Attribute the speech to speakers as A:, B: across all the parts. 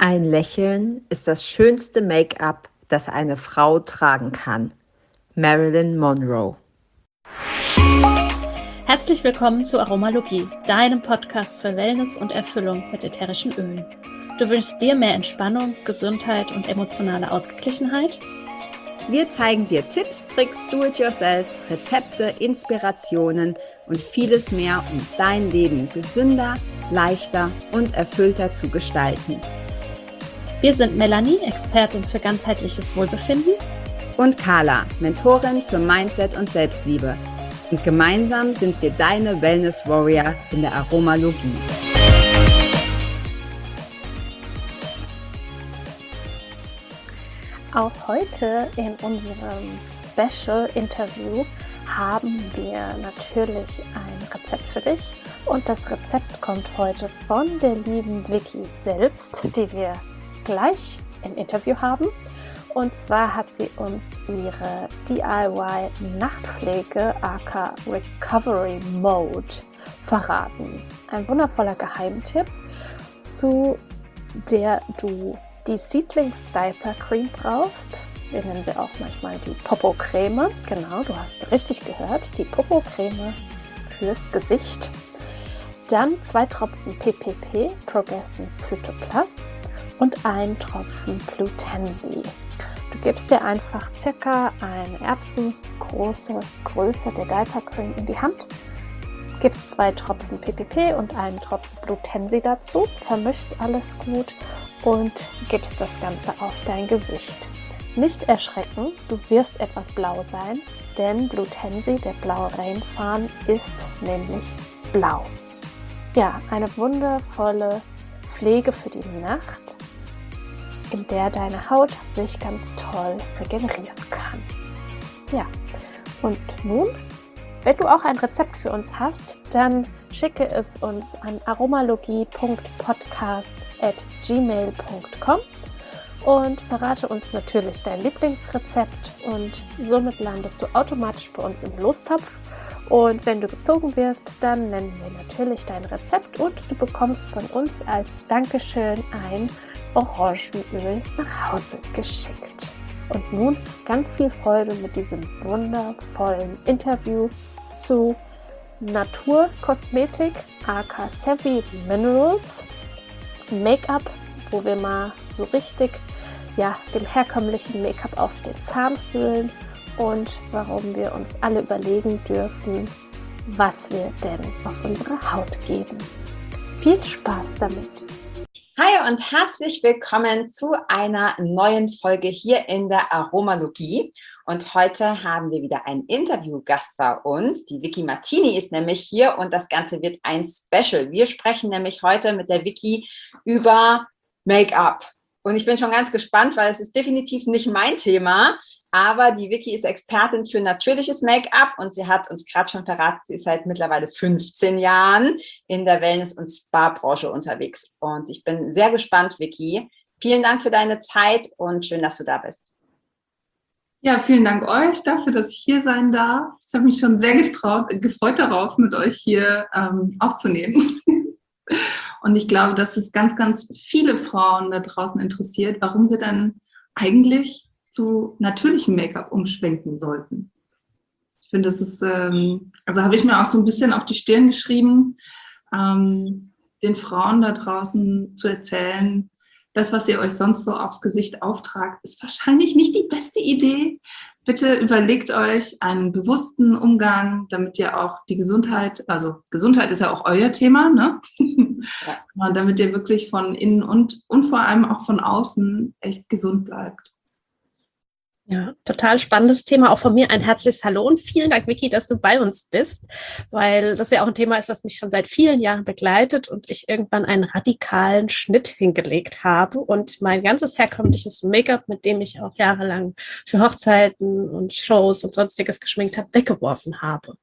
A: Ein Lächeln ist das schönste Make-up, das eine Frau tragen kann. Marilyn Monroe.
B: Herzlich willkommen zu Aromalogie, deinem Podcast für Wellness und Erfüllung mit ätherischen Ölen. Du wünschst dir mehr Entspannung, Gesundheit und emotionale Ausgeglichenheit?
A: Wir zeigen dir Tipps, Tricks, Do-it-yourselfs, Rezepte, Inspirationen und vieles mehr, um dein Leben gesünder, leichter und erfüllter zu gestalten.
B: Wir sind Melanie, Expertin für ganzheitliches Wohlbefinden,
A: und Carla, Mentorin für Mindset und Selbstliebe. Und gemeinsam sind wir deine Wellness Warrior in der Aromalogie.
B: Auch heute in unserem Special Interview haben wir natürlich ein Rezept für dich. Und das Rezept kommt heute von der lieben Vicky selbst, die wir gleich im Interview haben. Und zwar hat sie uns ihre DIY-Nachtpflege aka Recovery Mode verraten. Ein wundervoller Geheimtipp, zu der du die Seedlings-Diaper Cream brauchst. Wir nennen sie auch manchmal die Popo-Creme. Genau, du hast richtig gehört, die Popo-Creme fürs Gesicht. Dann 2 Tropfen PPP, Progressence Phyto Plus, und 1 Tropfen Blutensi. Du gibst dir einfach circa eine erbsengroße Größe der Diaper Cream in die Hand, gibst 2 Tropfen PPP und 1 Tropfen Blutensi dazu, vermischst alles gut und gibst das Ganze auf dein Gesicht. Nicht erschrecken, du wirst etwas blau sein, denn Blutensi, der blaue Rainfaden, ist nämlich blau. Ja, eine wundervolle Pflege für die Nacht, in der deine Haut sich ganz toll regenerieren kann. Ja, und nun, wenn du auch ein Rezept für uns hast, dann schicke es uns an aromalogie.podcast@gmail.com und verrate uns natürlich dein Lieblingsrezept, und somit landest du automatisch bei uns im Lostopf. Und wenn du gezogen wirst, dann nennen wir natürlich dein Rezept und du bekommst von uns als Dankeschön ein Orangenöl nach Hause geschickt. Und nun ganz viel Freude mit diesem wundervollen Interview zu Naturkosmetik aka Savvy Minerals, Make-up, wo wir mal so richtig dem herkömmlichen Make-up auf den Zahn fühlen und warum wir uns alle überlegen dürfen, was wir denn auf unsere Haut geben. Viel Spaß damit!
A: Hi und herzlich willkommen zu einer neuen Folge hier in der Aromalogie. Und heute haben wir wieder einen Interviewgast bei uns. Die Vicky Martini ist nämlich hier und das Ganze wird ein Special. Wir sprechen nämlich heute mit der Vicky über Make-up. Und ich bin schon ganz gespannt, weil es ist definitiv nicht mein Thema, aber die Vicky ist Expertin für natürliches Make-up und sie hat uns gerade schon verraten, sie ist seit mittlerweile 15 Jahren in der Wellness- und Spa-Branche unterwegs. Und ich bin sehr gespannt, Vicky. Vielen Dank für deine Zeit und schön, dass du da bist.
C: Ja, vielen Dank euch dafür, dass ich hier sein darf. Ich habe mich schon sehr gefreut darauf, mit euch hier aufzunehmen. Und ich glaube, dass es ganz, ganz viele Frauen da draußen interessiert, warum sie dann eigentlich zu natürlichem Make-up umschwenken sollten. Ich finde, das ist, also habe ich mir auch so ein bisschen auf die Stirn geschrieben, den Frauen da draußen zu erzählen, das, was ihr euch sonst so aufs Gesicht auftragt, ist wahrscheinlich nicht die beste Idee. Bitte überlegt euch einen bewussten Umgang, damit ihr auch die Gesundheit, also Gesundheit ist ja auch euer Thema, ne? Ja. Damit ihr wirklich von innen und vor allem auch von außen echt gesund bleibt.
B: Ja, total spannendes Thema. Auch von mir ein herzliches Hallo und vielen Dank, Vicky, dass du bei uns bist, weil das ja auch ein Thema ist, was mich schon seit vielen Jahren begleitet und ich irgendwann einen radikalen Schnitt hingelegt habe und mein ganzes herkömmliches Make-up, mit dem ich auch jahrelang für Hochzeiten und Shows und Sonstiges geschminkt habe, weggeworfen habe.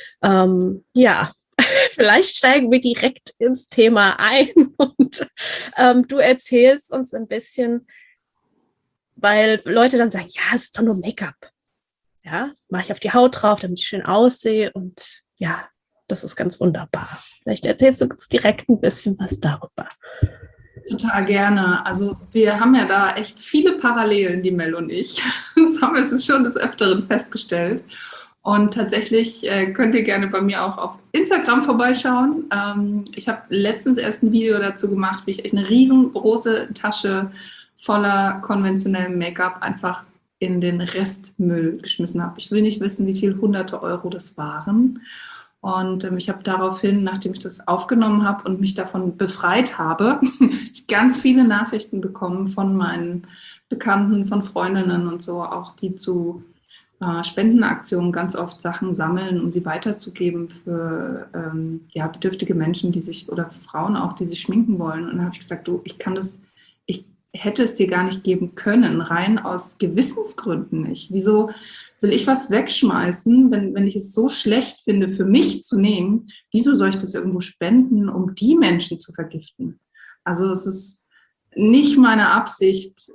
B: Vielleicht steigen wir direkt ins Thema ein und du erzählst uns ein bisschen, weil Leute dann sagen, ja, es ist doch nur Make-up. Ja, das mache ich auf die Haut drauf, damit ich schön aussehe und ja, das ist ganz wunderbar. Vielleicht erzählst du uns direkt ein bisschen was darüber.
C: Total gerne. Also wir haben ja da echt viele Parallelen, die Mel und ich. Das haben wir jetzt schon des Öfteren festgestellt. Und tatsächlich könnt ihr gerne bei mir auch auf Instagram vorbeischauen. Ich habe letztens erst ein Video dazu gemacht, wie ich echt eine riesengroße Tasche voller konventionellem Make-up einfach in den Restmüll geschmissen habe. Ich will nicht wissen, wie viel hunderte Euro das waren. Und ich habe daraufhin, nachdem ich das aufgenommen habe und mich davon befreit habe, ganz viele Nachrichten bekommen von meinen Bekannten, von Freundinnen und so, auch die zu Spendenaktionen ganz oft Sachen sammeln, um sie weiterzugeben für ja, bedürftige Menschen, die sich, oder Frauen auch, die sich schminken wollen. Und dann habe ich gesagt, du, ich hätte es dir gar nicht geben können, rein aus Gewissensgründen nicht. Wieso will ich was wegschmeißen, wenn ich es so schlecht finde, für mich zu nehmen? Wieso soll ich das irgendwo spenden, um die Menschen zu vergiften? Also es ist nicht meine Absicht,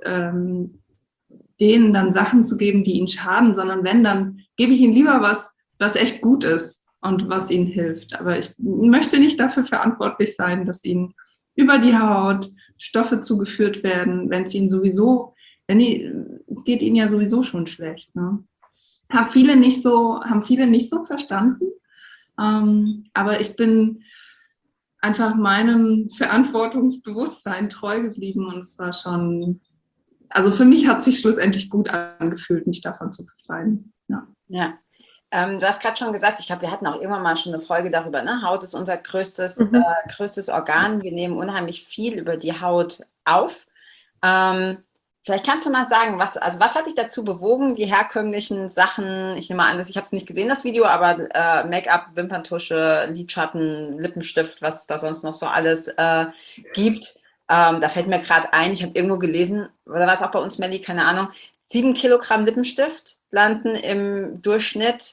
C: denen dann Sachen zu geben, die ihnen schaden, sondern wenn, dann gebe ich ihnen lieber was echt gut ist und was ihnen hilft. Aber ich möchte nicht dafür verantwortlich sein, dass ihnen über die Haut Stoffe zugeführt werden, wenn es ihnen sowieso, es geht ihnen ja sowieso schon schlecht. Ne? Haben viele nicht so verstanden. Aber ich bin einfach meinem Verantwortungsbewusstsein treu geblieben und es war schon, also für mich hat es sich schlussendlich gut angefühlt, mich davon zu befreien. Ja.
A: Ja. Du hast gerade schon gesagt, ich glaube, wir hatten auch irgendwann mal schon eine Folge darüber, ne? Haut ist unser größtes Organ. Wir nehmen unheimlich viel über die Haut auf. Vielleicht kannst du mal sagen, was hat dich dazu bewogen, die herkömmlichen Sachen, ich nehme an, ich habe es nicht gesehen, das Video, aber Make-up, Wimperntusche, Lidschatten, Lippenstift, was es da sonst noch so alles gibt. Da fällt mir gerade ein, ich habe irgendwo gelesen, oder war es auch bei uns, Melli, keine Ahnung, 7 Kilogramm Lippenstift landen im Durchschnitt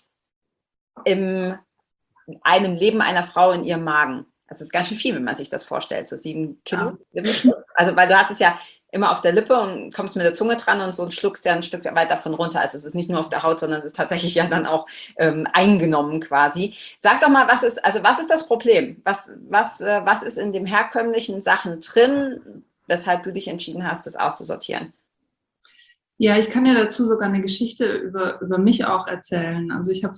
A: in einem Leben einer Frau in ihrem Magen. Also das ist ganz schön viel, wenn man sich das vorstellt, so 7 Kilo Lippenstift. Also weil du hast es ja immer auf der Lippe und kommst mit der Zunge dran und so und schluckst ja ein Stück weit davon runter. Also es ist nicht nur auf der Haut, sondern es ist tatsächlich ja dann auch eingenommen quasi. Sag doch mal, was ist das Problem? Was ist in den herkömmlichen Sachen drin, weshalb du dich entschieden hast, das auszusortieren?
C: Ja, ich kann ja dazu sogar eine Geschichte über mich auch erzählen. Also ich habe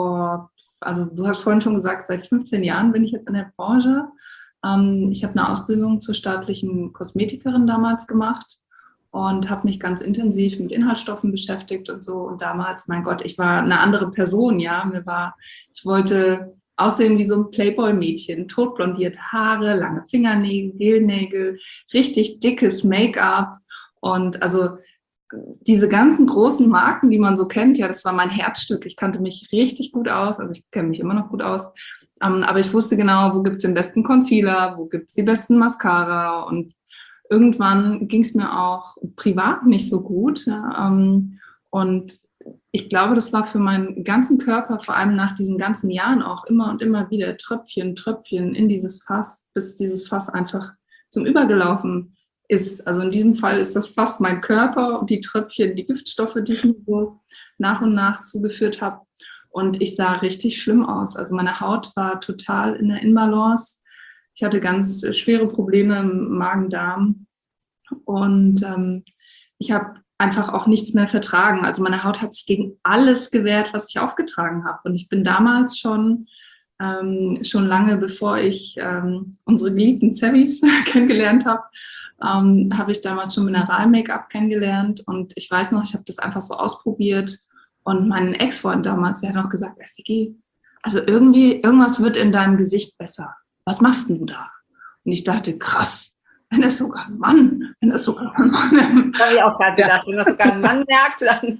C: du hast vorhin schon gesagt, seit 15 Jahren bin ich jetzt in der Branche. Ich habe eine Ausbildung zur staatlichen Kosmetikerin damals gemacht und habe mich ganz intensiv mit Inhaltsstoffen beschäftigt und so. Und damals, mein Gott, ich war eine andere Person, ja. Ich wollte aussehen wie so ein Playboy-Mädchen, totblondiert Haare, lange Fingernägel, Gelnägel, richtig dickes Make-up und also diese ganzen großen Marken, die man so kennt, ja, das war mein Herzstück. Ich kannte mich richtig gut aus, also ich kenne mich immer noch gut aus, aber ich wusste genau, wo gibt es den besten Concealer, wo gibt es die besten Mascara und irgendwann ging es mir auch privat nicht so gut. Ja, und ich glaube, das war für meinen ganzen Körper, vor allem nach diesen ganzen Jahren auch immer und immer wieder Tröpfchen in dieses Fass, bis dieses Fass einfach zum Übergelaufen ist. Also in diesem Fall ist das Fass mein Körper und die Tröpfchen, die Giftstoffe, die ich mir so nach und nach zugeführt habe. Und ich sah richtig schlimm aus. Also meine Haut war total in der Inbalance. Ich hatte ganz schwere Probleme im Magen-Darm. Und ich habe einfach auch nichts mehr vertragen. Also meine Haut hat sich gegen alles gewehrt, was ich aufgetragen habe. Und ich bin damals schon lange bevor ich unsere geliebten Zevis kennengelernt habe, habe ich damals schon Mineral-Make-up kennengelernt. Und ich weiß noch, ich habe das einfach so ausprobiert. Und mein Ex-Freund damals, der hat noch gesagt, Vicky, also irgendwas wird in deinem Gesicht besser. Was machst denn du da? Und ich dachte, krass, wenn das sogar ein Mann.
A: Das habe ich auch gerade gedacht, wenn das sogar ein Mann merkt, dann...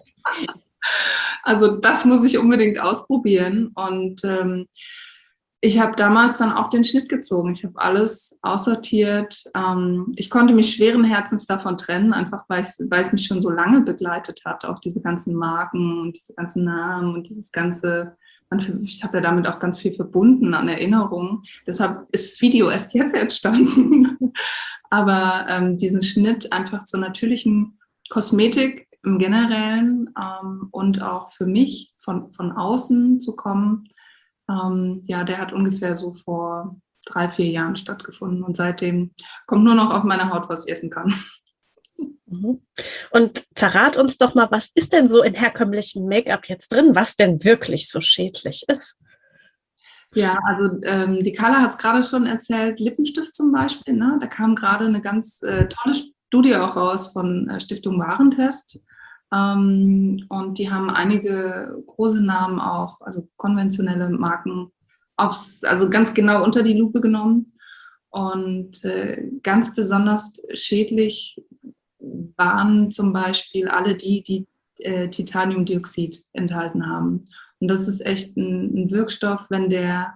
C: Also das muss ich unbedingt ausprobieren. Und ich habe damals dann auch den Schnitt gezogen. Ich habe alles aussortiert. Ich konnte mich schweren Herzens davon trennen, einfach weil es mich schon so lange begleitet hat, auch diese ganzen Marken und diese ganzen Namen und dieses ganze, ich habe ja damit auch ganz viel verbunden an Erinnerungen. Deshalb ist das Video erst jetzt entstanden. Aber diesen Schnitt einfach zur natürlichen Kosmetik im Generellen und auch für mich von außen zu kommen, ja, der hat ungefähr so vor 3-4 Jahren stattgefunden. Und seitdem kommt nur noch auf meine Haut, was ich essen kann.
B: Und verrat uns doch mal, was ist denn so in herkömmlichem Make-up jetzt drin, was denn wirklich so schädlich ist?
C: Ja, also die Carla hat es gerade schon erzählt, Lippenstift zum Beispiel, ne? Da kam gerade eine ganz tolle Studie auch raus von Stiftung Warentest. Und die haben einige große Namen auch, also konventionelle Marken, also ganz genau unter die Lupe genommen. Und ganz besonders schädlich waren zum Beispiel alle die Titaniumdioxid enthalten haben. Und das ist echt ein Wirkstoff, wenn der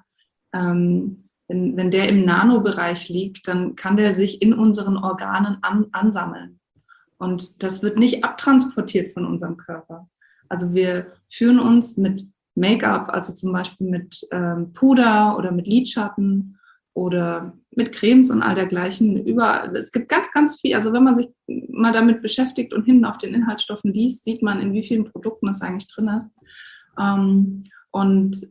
C: im Nanobereich liegt, dann kann der sich in unseren Organen ansammeln. Und das wird nicht abtransportiert von unserem Körper. Also wir führen uns mit Make-up, also zum Beispiel mit Puder oder mit Lidschatten oder mit Cremes und all dergleichen überall. Es gibt ganz, ganz viel. Also wenn man sich mal damit beschäftigt und hinten auf den Inhaltsstoffen liest, sieht man, in wie vielen Produkten das eigentlich drin ist. Und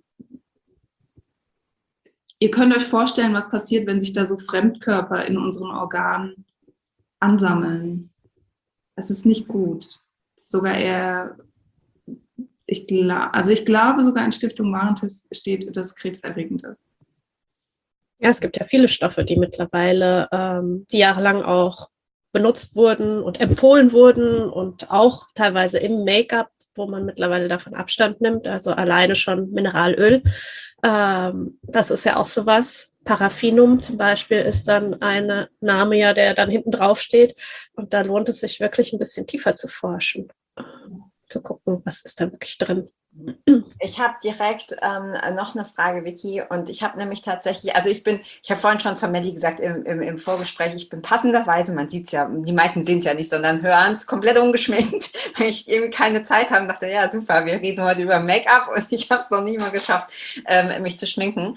C: ihr könnt euch vorstellen, was passiert, wenn sich da so Fremdkörper in unseren Organen ansammeln. Es ist nicht gut. Es ist sogar eher, ich glaube sogar in Stiftung Warentest steht, dass es krebserregend ist.
B: Ja, es gibt ja viele Stoffe, die mittlerweile, die jahrelang auch benutzt wurden und empfohlen wurden und auch teilweise im Make-up, wo man mittlerweile davon Abstand nimmt, also alleine schon Mineralöl. Das ist ja auch sowas. Paraffinum zum Beispiel ist dann ein Name, ja, der dann hinten drauf steht. Und da lohnt es sich wirklich ein bisschen tiefer zu forschen, zu gucken, was ist da wirklich drin.
A: Ich habe direkt noch eine Frage, Vicky, und ich habe nämlich tatsächlich, also ich habe vorhin schon zur Melli gesagt im Vorgespräch, ich bin passenderweise, man sieht es ja, die meisten sehen es ja nicht, sondern hören es komplett ungeschminkt, weil ich eben keine Zeit habe und dachte, ja super, wir reden heute über Make-up und ich habe es noch nie mal geschafft, mich zu schminken.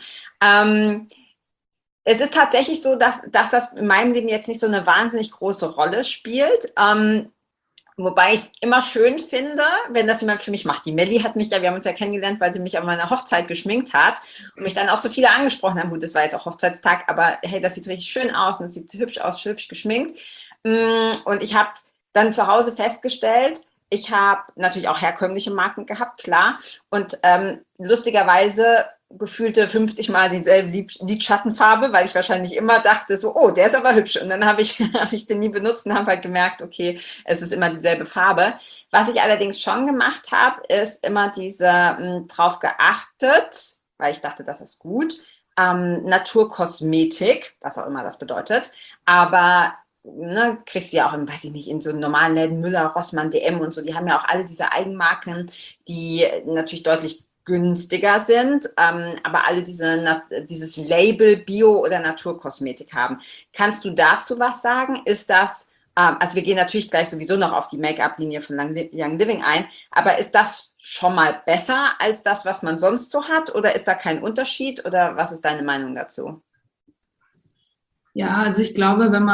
A: Es ist tatsächlich so, dass das in meinem Leben jetzt nicht so eine wahnsinnig große Rolle spielt. Wobei ich es immer schön finde, wenn das jemand für mich macht. Die Melli hat mich ja, wir haben uns ja kennengelernt, weil sie mich an meiner Hochzeit geschminkt hat und mich dann auch so viele angesprochen haben. Gut, das war jetzt auch Hochzeitstag, aber hey, das sieht richtig schön aus und das sieht hübsch aus, hübsch geschminkt. Und ich habe dann zu Hause festgestellt, ich habe natürlich auch herkömmliche Marken gehabt, klar. Und lustigerweise gefühlte 50 Mal dieselbe Lidschattenfarbe, weil ich wahrscheinlich immer dachte so, oh, der ist aber hübsch. Und dann habe ich den nie benutzt und habe halt gemerkt, okay, es ist immer dieselbe Farbe. Was ich allerdings schon gemacht habe, ist immer drauf geachtet, weil ich dachte, das ist gut, Naturkosmetik, was auch immer das bedeutet, aber kriegst du ja auch weiß ich nicht, in so normalen Läden, Müller, Rossmann, DM und so, die haben ja auch alle diese Eigenmarken, die natürlich deutlich günstiger sind, aber alle dieses Label Bio- oder Naturkosmetik haben. Kannst du dazu was sagen? Ist das, also wir gehen natürlich gleich sowieso noch auf die Make-up-Linie von Young Living ein, aber ist das schon mal besser als das, was man sonst so hat? Oder ist da kein Unterschied? Oder was ist deine Meinung dazu?
C: Ja, also ich glaube, wenn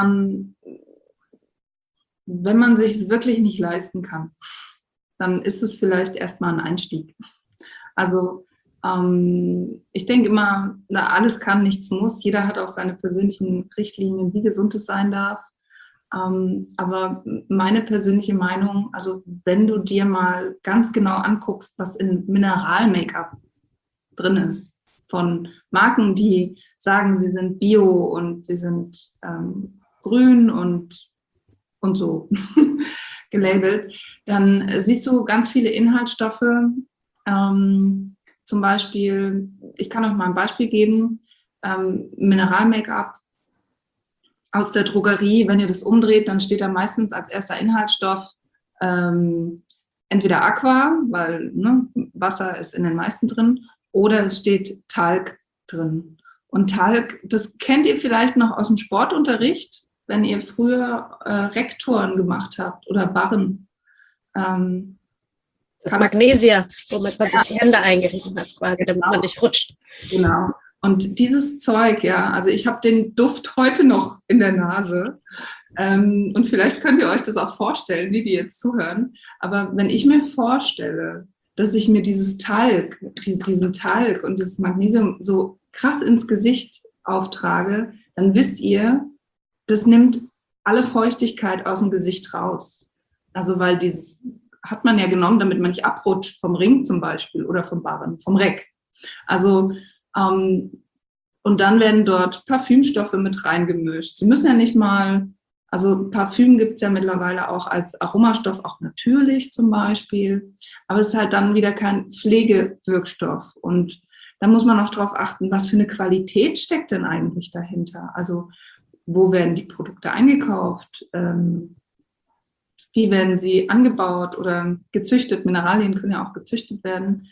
C: man sich es wirklich nicht leisten kann, dann ist es vielleicht erstmal ein Einstieg. Also ich denke immer, alles kann, nichts muss. Jeder hat auch seine persönlichen Richtlinien, wie gesund es sein darf. Aber meine persönliche Meinung, also wenn du dir mal ganz genau anguckst, was in Mineral-Make-up drin ist, von Marken, die sagen, sie sind bio und sie sind grün und so gelabelt, dann siehst du ganz viele Inhaltsstoffe. Zum Beispiel, ich kann euch mal ein Beispiel geben, Mineral-Make-up aus der Drogerie, wenn ihr das umdreht, dann steht da meistens als erster Inhaltsstoff entweder Aqua, weil Wasser ist in den meisten drin, oder es steht Talg drin. Und Talg, das kennt ihr vielleicht noch aus dem Sportunterricht, wenn ihr früher Rektoren gemacht habt oder Barren.
B: Das Magnesia, womit man sich die Hände eingerieben hat, quasi, damit man nicht rutscht.
C: Genau. Und dieses Zeug, ja, also ich habe den Duft heute noch in der Nase. Und vielleicht könnt ihr euch das auch vorstellen, die jetzt zuhören. Aber wenn ich mir vorstelle, dass ich mir diesen Talg und dieses Magnesium so krass ins Gesicht auftrage, dann wisst ihr, das nimmt alle Feuchtigkeit aus dem Gesicht raus. Also weil dieses hat man ja genommen, damit man nicht abrutscht vom Ring zum Beispiel oder vom Barren, vom Reck. Also und dann werden dort Parfümstoffe mit reingemischt. Sie müssen ja nicht mal, also Parfüm gibt es ja mittlerweile auch als Aromastoff, auch natürlich zum Beispiel, aber es ist halt dann wieder kein Pflegewirkstoff. Und da muss man auch darauf achten, was für eine Qualität steckt denn eigentlich dahinter? Also wo werden die Produkte eingekauft? Wie werden sie angebaut oder gezüchtet? Mineralien können ja auch gezüchtet werden.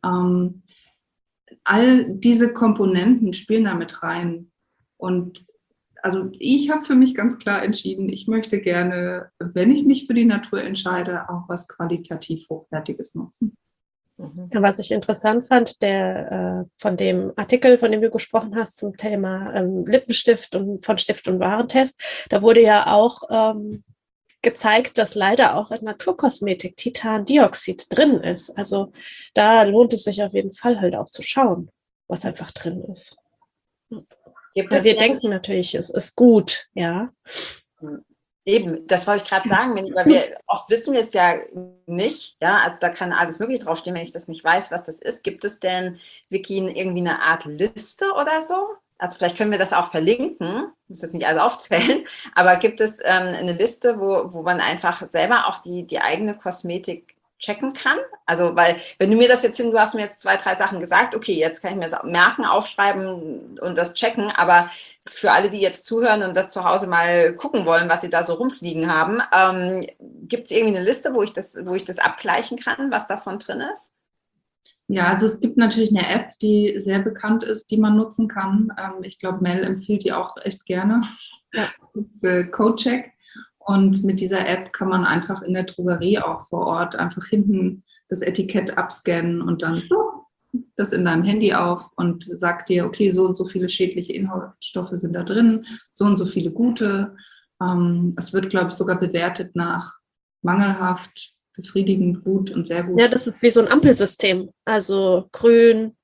C: All diese Komponenten spielen da mit rein. Und also ich habe für mich ganz klar entschieden, ich möchte gerne, wenn ich mich für die Natur entscheide, auch was qualitativ Hochwertiges nutzen.
B: Ja, was ich interessant fand, von dem Artikel, von dem du gesprochen hast, zum Thema Lippenstift und von Stift- und Warentest, da wurde ja auch gezeigt, dass leider auch in Naturkosmetik Titandioxid drin ist. Also da lohnt es sich auf jeden Fall halt auch zu schauen, was einfach drin ist. Weil wir denken natürlich, es ist gut, ja.
A: Eben, das wollte ich gerade sagen, weil wir oft wissen wir es ja nicht, ja, also da kann alles Mögliche draufstehen, wenn ich das nicht weiß, was das ist. Gibt es denn, Vicky, irgendwie eine Art Liste oder so? Also vielleicht können wir das auch verlinken, muss jetzt nicht alles aufzählen, aber gibt es eine Liste, wo man einfach selber auch die eigene Kosmetik checken kann? Also, weil, wenn du hast mir jetzt 2, 3 Sachen gesagt, okay, jetzt kann ich mir das merken, aufschreiben und das checken, aber für alle, die jetzt zuhören und das zu Hause mal gucken wollen, was sie da so rumfliegen haben, gibt es irgendwie eine Liste, wo ich das abgleichen kann, was davon drin ist?
C: Ja, also es gibt natürlich eine App, die sehr bekannt ist, die man nutzen kann. Ich glaube, Mel empfiehlt die auch echt gerne.
B: Ja.
C: Das ist CodeCheck. Und mit dieser App kann man einfach in der Drogerie auch vor Ort einfach hinten das Etikett abscannen und dann das in deinem Handy auf und sagt dir, okay, so und so viele schädliche Inhaltsstoffe sind da drin, so und so viele gute. Es wird, glaube ich, sogar bewertet nach mangelhaft, befriedigend, gut und sehr gut.
B: Ja, das ist wie so ein Ampelsystem. Also grün,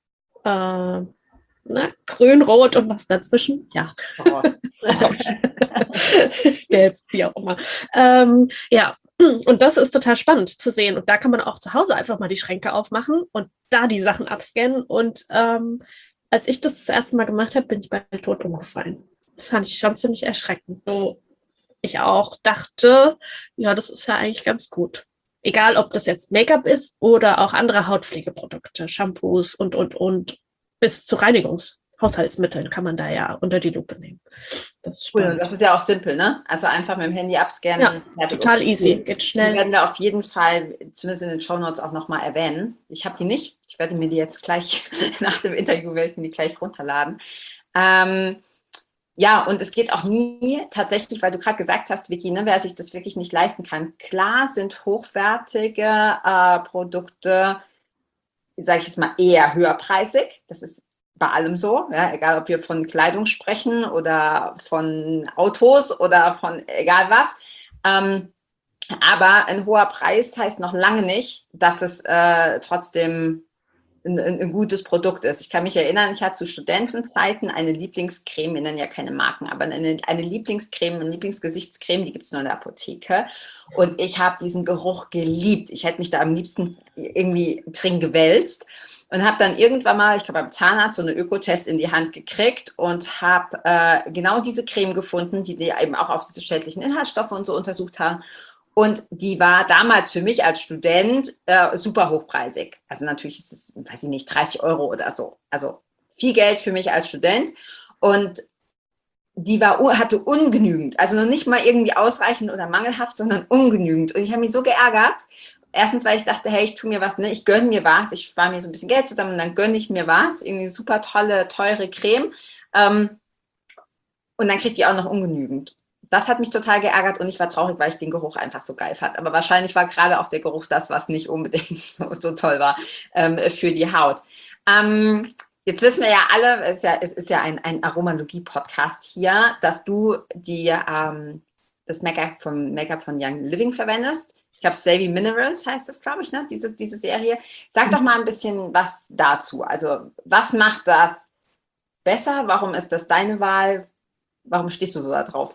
B: grün, rot und was dazwischen. Ja.
A: Oh.
B: Gelb, wie auch immer. Ja, und das ist total spannend zu sehen. Und da kann man auch zu Hause einfach mal die Schränke aufmachen und da die Sachen abscannen. Und als ich das erste Mal gemacht habe, bin ich bei tot umgefallen. Das fand ich schon ziemlich erschreckend. So, ich auch dachte, ja, das ist ja eigentlich ganz gut. Egal, ob das jetzt Make-up ist oder auch andere Hautpflegeprodukte, Shampoos und bis zu Reinigungshaushaltsmitteln kann man da ja unter die Lupe nehmen.
A: Das ist cool. Und das ist ja auch simpel, ne? Also einfach mit dem Handy abscannen.
B: Ja, total easy, geht schnell.
A: Die werden wir auf jeden Fall, zumindest in den Shownotes, auch nochmal erwähnen. Ich habe die nicht. Ich werde mir die jetzt gleich, nach dem Interview werde ich mir die gleich runterladen. Ja, und es geht auch nie tatsächlich, weil du gerade gesagt hast, Vicky, ne, wer sich das wirklich nicht leisten kann. Klar sind hochwertige Produkte, sage ich jetzt mal, eher höherpreisig. Das ist bei allem so, ja, egal ob wir von Kleidung sprechen oder von Autos oder von egal was. Aber ein hoher Preis heißt noch lange nicht, dass es trotzdem ein gutes Produkt ist. Ich kann mich erinnern, ich hatte zu Studentenzeiten eine Lieblingscreme, wir nennen ja keine Marken, aber eine Lieblingscreme, eine Lieblingsgesichtscreme, die gibt es nur in der Apotheke. Und ich habe diesen Geruch geliebt. Ich hätte mich da am liebsten irgendwie drin gewälzt und habe dann irgendwann mal, ich glaube beim Zahnarzt, so eine Ökotest in die Hand gekriegt und habe genau diese Creme gefunden, die eben auch auf diese schädlichen Inhaltsstoffe und so untersucht haben. Und die war damals für mich als Student super hochpreisig. Also natürlich ist es, weiß ich nicht, 30 € oder so. Also viel Geld für mich als Student. Und die hatte ungenügend, also noch nicht mal irgendwie ausreichend oder mangelhaft, sondern ungenügend. Und ich habe mich so geärgert. Erstens, weil ich dachte, hey, ich tue mir was, ne? Ich gönne mir was. Ich spare mir so ein bisschen Geld zusammen und dann gönne ich mir was. Irgendwie super tolle, teure Creme. Und dann kriegt die auch noch ungenügend. Das hat mich total geärgert und ich war traurig, weil ich den Geruch einfach so geil fand. Aber wahrscheinlich war gerade auch der Geruch das, was nicht unbedingt so toll war für die Haut. Jetzt wissen wir ja alle, es ist ja ein Aromalogie-Podcast hier, dass du das Make-up von Young Living verwendest. Ich glaube, Savvy Minerals heißt das, glaube ich, ne? Diese Serie. Sag doch mal ein bisschen was dazu. Also, was macht das besser? Warum ist das deine Wahl? Warum stehst du so da drauf?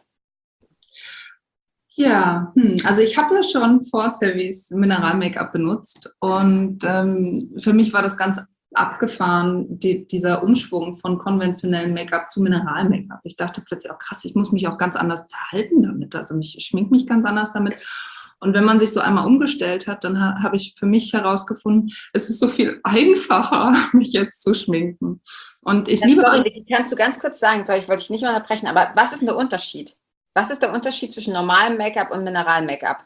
C: Ja, also ich habe ja schon vor Service Mineral-Make-up benutzt und für mich war das ganz abgefahren, dieser Umschwung von konventionellem Make-up zu Mineral-Make-up. Ich dachte plötzlich auch, krass, ich muss mich auch ganz anders verhalten damit. Also ich schmink mich ganz anders damit. Und wenn man sich so einmal umgestellt hat, dann habe ich für mich herausgefunden, es ist so viel einfacher, mich jetzt zu schminken. Und ich liebe...
A: Kannst du ganz kurz sagen, sorry, ich wollte dich nicht unterbrechen, aber was ist denn der Unterschied? Was ist der Unterschied zwischen normalem Make-up und Mineral-Make-up?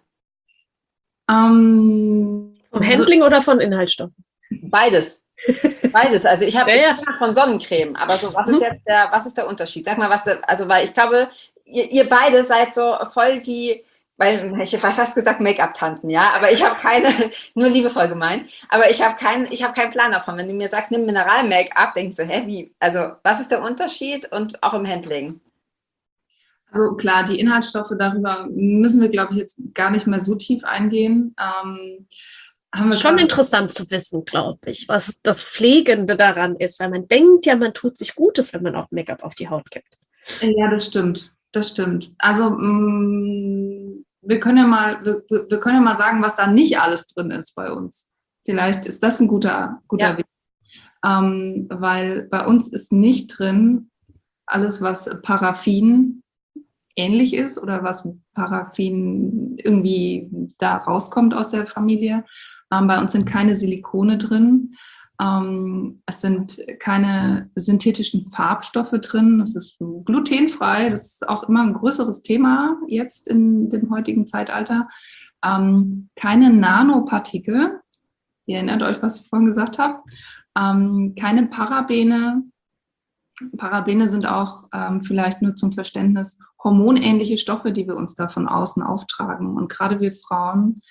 B: Vom Handling oder von Inhaltsstoffen?
A: Beides. Beides. Also ich habe von Sonnencreme, aber so, was ist der Unterschied? Sag mal, weil ich glaube, ihr beide seid so voll die, weil ich habe fast gesagt Make-up-Tanten, ja, aber ich habe keine, nur liebevoll gemeint, aber ich habe keinen Plan davon. Wenn du mir sagst, nimm Mineral-Make-up, denkst du, wie? Also was ist der Unterschied und auch im Handling?
C: Also klar, die Inhaltsstoffe, darüber müssen wir, glaube ich, jetzt gar nicht mehr so tief eingehen.
B: Schon interessant zu wissen, glaube ich, was das Pflegende daran ist, weil man denkt ja, man tut sich Gutes, wenn man auch Make-up auf die Haut gibt.
C: Ja, das stimmt. Das stimmt. Also wir können ja mal sagen, was da nicht alles drin ist bei uns. Vielleicht ist das ein guter Weg. Weil bei uns ist nicht drin alles, was Paraffin ähnlich ist oder was Paraffin irgendwie da rauskommt aus der Familie. Bei uns sind keine Silikone drin. Es sind keine synthetischen Farbstoffe drin. Es ist glutenfrei. Das ist auch immer ein größeres Thema jetzt in dem heutigen Zeitalter. Keine Nanopartikel. Ihr erinnert euch, was ich vorhin gesagt habe. Keine Parabene. Parabene sind auch vielleicht nur zum Verständnis hormonähnliche Stoffe, die wir uns da von außen auftragen. Und gerade wir Frauen,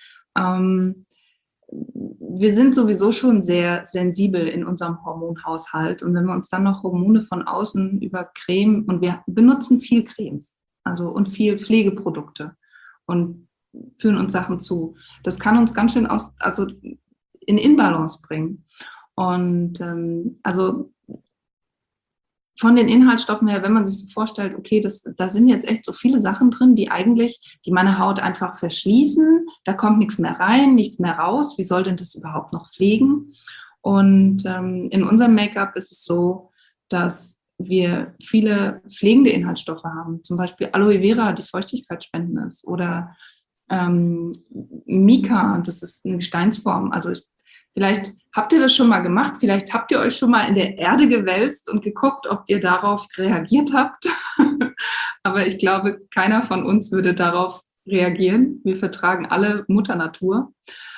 C: wir sind sowieso schon sehr sensibel in unserem Hormonhaushalt. Und wenn wir uns dann noch Hormone von außen über Creme, und wir benutzen viel Cremes, also und viel Pflegeprodukte und führen uns Sachen zu, das kann uns ganz schön in Inbalance bringen. Und also von den Inhaltsstoffen her, wenn man sich so vorstellt, okay, da sind jetzt echt so viele Sachen drin, die meine Haut einfach verschließen, da kommt nichts mehr rein, nichts mehr raus, wie soll denn das überhaupt noch pflegen? Und in unserem Make-up ist es so, dass wir viele pflegende Inhaltsstoffe haben, zum Beispiel Aloe Vera, die feuchtigkeitsspendend ist, oder Mica, das ist eine Gesteinsform, also vielleicht habt ihr das schon mal gemacht, vielleicht habt ihr euch schon mal in der Erde gewälzt und geguckt, ob ihr darauf reagiert habt. Aber ich glaube, keiner von uns würde darauf reagieren. Wir vertragen alle Mutter Natur.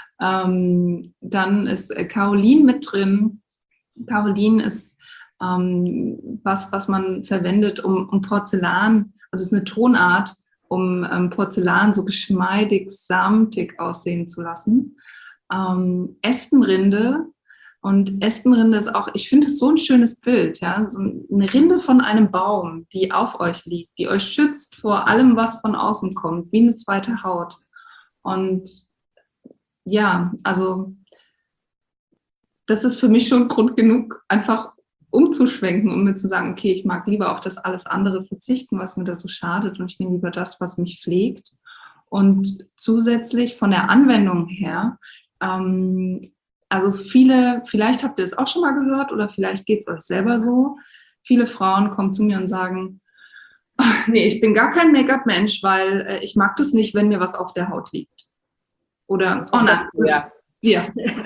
C: Dann ist Kaolin mit drin. Kaolin ist was man verwendet, um Porzellan, also es ist eine Tonart, um Porzellan so geschmeidig, samtig aussehen zu lassen. Espenrinde. Und Espenrinde ist auch, ich finde es so ein schönes Bild, ja, so eine Rinde von einem Baum, die auf euch liegt, die euch schützt vor allem, was von außen kommt, wie eine zweite Haut. Und ja, also das ist für mich schon Grund genug, einfach umzuschwenken, um mir zu sagen, okay, ich mag lieber auf das alles andere verzichten, was mir da so schadet, und ich nehme lieber das, was mich pflegt. Und zusätzlich von der Anwendung her, also vielleicht habt ihr es auch schon mal gehört oder vielleicht geht es euch selber so. Viele Frauen kommen zu mir und sagen, nee, ich bin gar kein Make-up-Mensch, weil ich mag das nicht, wenn mir was auf der Haut liegt. Oder, oh nein, ja.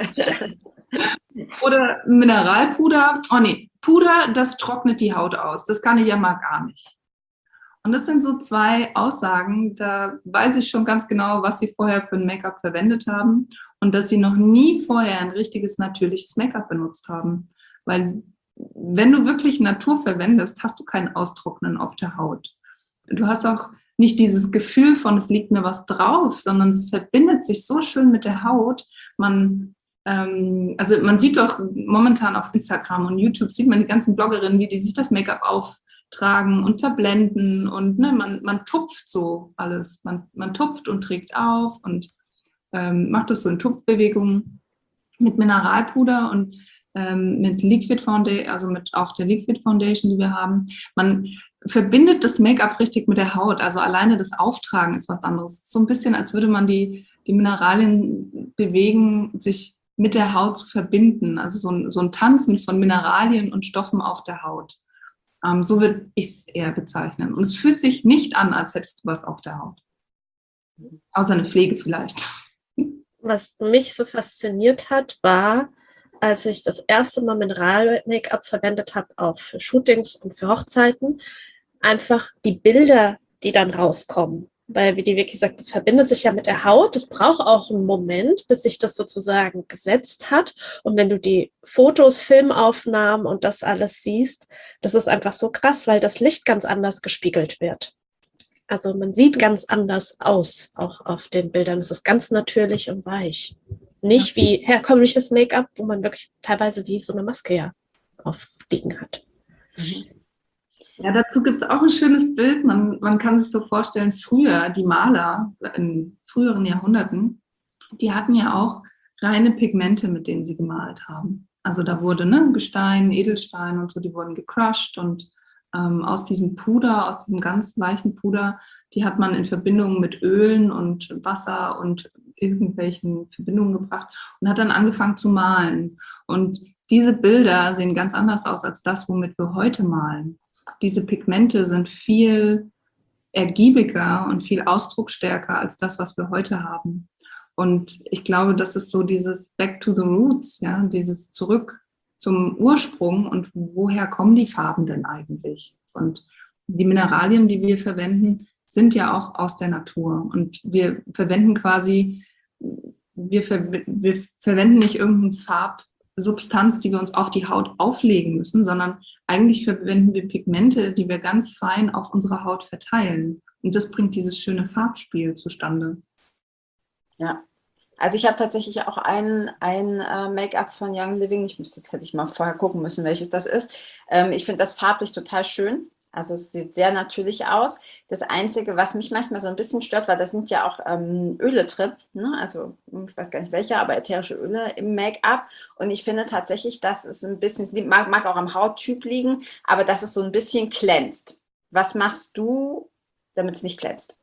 C: Oder Mineralpuder, oh nee, Puder, das trocknet die Haut aus, das kann ich ja mal gar nicht. Und das sind so zwei Aussagen, da weiß ich schon ganz genau, was sie vorher für ein Make-up verwendet haben und dass sie noch nie vorher ein richtiges, natürliches Make-up benutzt haben. Weil wenn du wirklich Natur verwendest, hast du kein Austrocknen auf der Haut. Du hast auch nicht dieses Gefühl von, es liegt mir was drauf, sondern es verbindet sich so schön mit der Haut. Also man sieht doch momentan auf Instagram und YouTube, sieht man die ganzen Bloggerinnen, wie die sich das Make-up auftragen und verblenden und man tupft so alles. Man tupft und trägt auf und macht das so in Tupfbewegungen mit Mineralpuder, und mit Liquid Foundation, also mit auch der Liquid Foundation, die wir haben. Man verbindet das Make-up richtig mit der Haut. Also alleine das Auftragen ist was anderes. So ein bisschen, als würde man die Mineralien bewegen, sich mit der Haut zu verbinden. Also so ein Tanzen von Mineralien und Stoffen auf der Haut. So würde ich es eher bezeichnen. Und es fühlt sich nicht an, als hättest du was auf der Haut. Außer eine Pflege vielleicht.
B: Was mich so fasziniert hat, war, als ich das erste Mal Mineral-Make-up verwendet habe, auch für Shootings und für Hochzeiten, einfach die Bilder, die dann rauskommen. Weil, wie die Vicky sagt, das verbindet sich ja mit der Haut. Es braucht auch einen Moment, bis sich das sozusagen gesetzt hat. Und wenn du die Fotos, Filmaufnahmen und das alles siehst, das ist einfach so krass, weil das Licht ganz anders gespiegelt wird. Also man sieht ganz anders aus, auch auf den Bildern. Es ist ganz natürlich und weich. Nicht wie herkömmliches Make-up, wo man wirklich teilweise wie so eine Maske ja aufliegen hat.
C: Ja, dazu gibt es auch ein schönes Bild. Man kann sich so vorstellen, früher, die Maler in früheren Jahrhunderten, die hatten ja auch reine Pigmente, mit denen sie gemalt haben. Also da wurde Gestein, Edelstein und so, die wurden gecrushed und aus diesem Puder, aus diesem ganz weichen Puder, die hat man in Verbindung mit Ölen und Wasser und irgendwelchen Verbindungen gebracht und hat dann angefangen zu malen. Und diese Bilder sehen ganz anders aus als das, womit wir heute malen. Diese Pigmente sind viel ergiebiger und viel ausdrucksstärker als das, was wir heute haben. Und ich glaube, das ist so dieses Back to the Roots, ja, dieses Zurück zum Ursprung und woher kommen die Farben denn eigentlich? Und die Mineralien, die wir verwenden, sind ja auch aus der Natur. Und wir verwenden quasi, wir verwenden nicht irgendeine Farbsubstanz, die wir uns auf die Haut auflegen müssen, sondern eigentlich verwenden wir Pigmente, die wir ganz fein auf unsere Haut verteilen. Und das bringt dieses schöne Farbspiel zustande.
A: Ja. Also ich habe tatsächlich auch ein Make-up von Young Living. Jetzt hätte ich mal vorher gucken müssen, welches das ist. Ich finde das farblich total schön. Also es sieht sehr natürlich aus. Das Einzige, was mich manchmal so ein bisschen stört, weil da sind ja auch Öle drin, ne? Also ich weiß gar nicht welche, aber ätherische Öle im Make-up. Und ich finde tatsächlich, dass es ein bisschen, mag auch am Hauttyp liegen, aber dass es so ein bisschen glänzt. Was machst du, damit es nicht glänzt?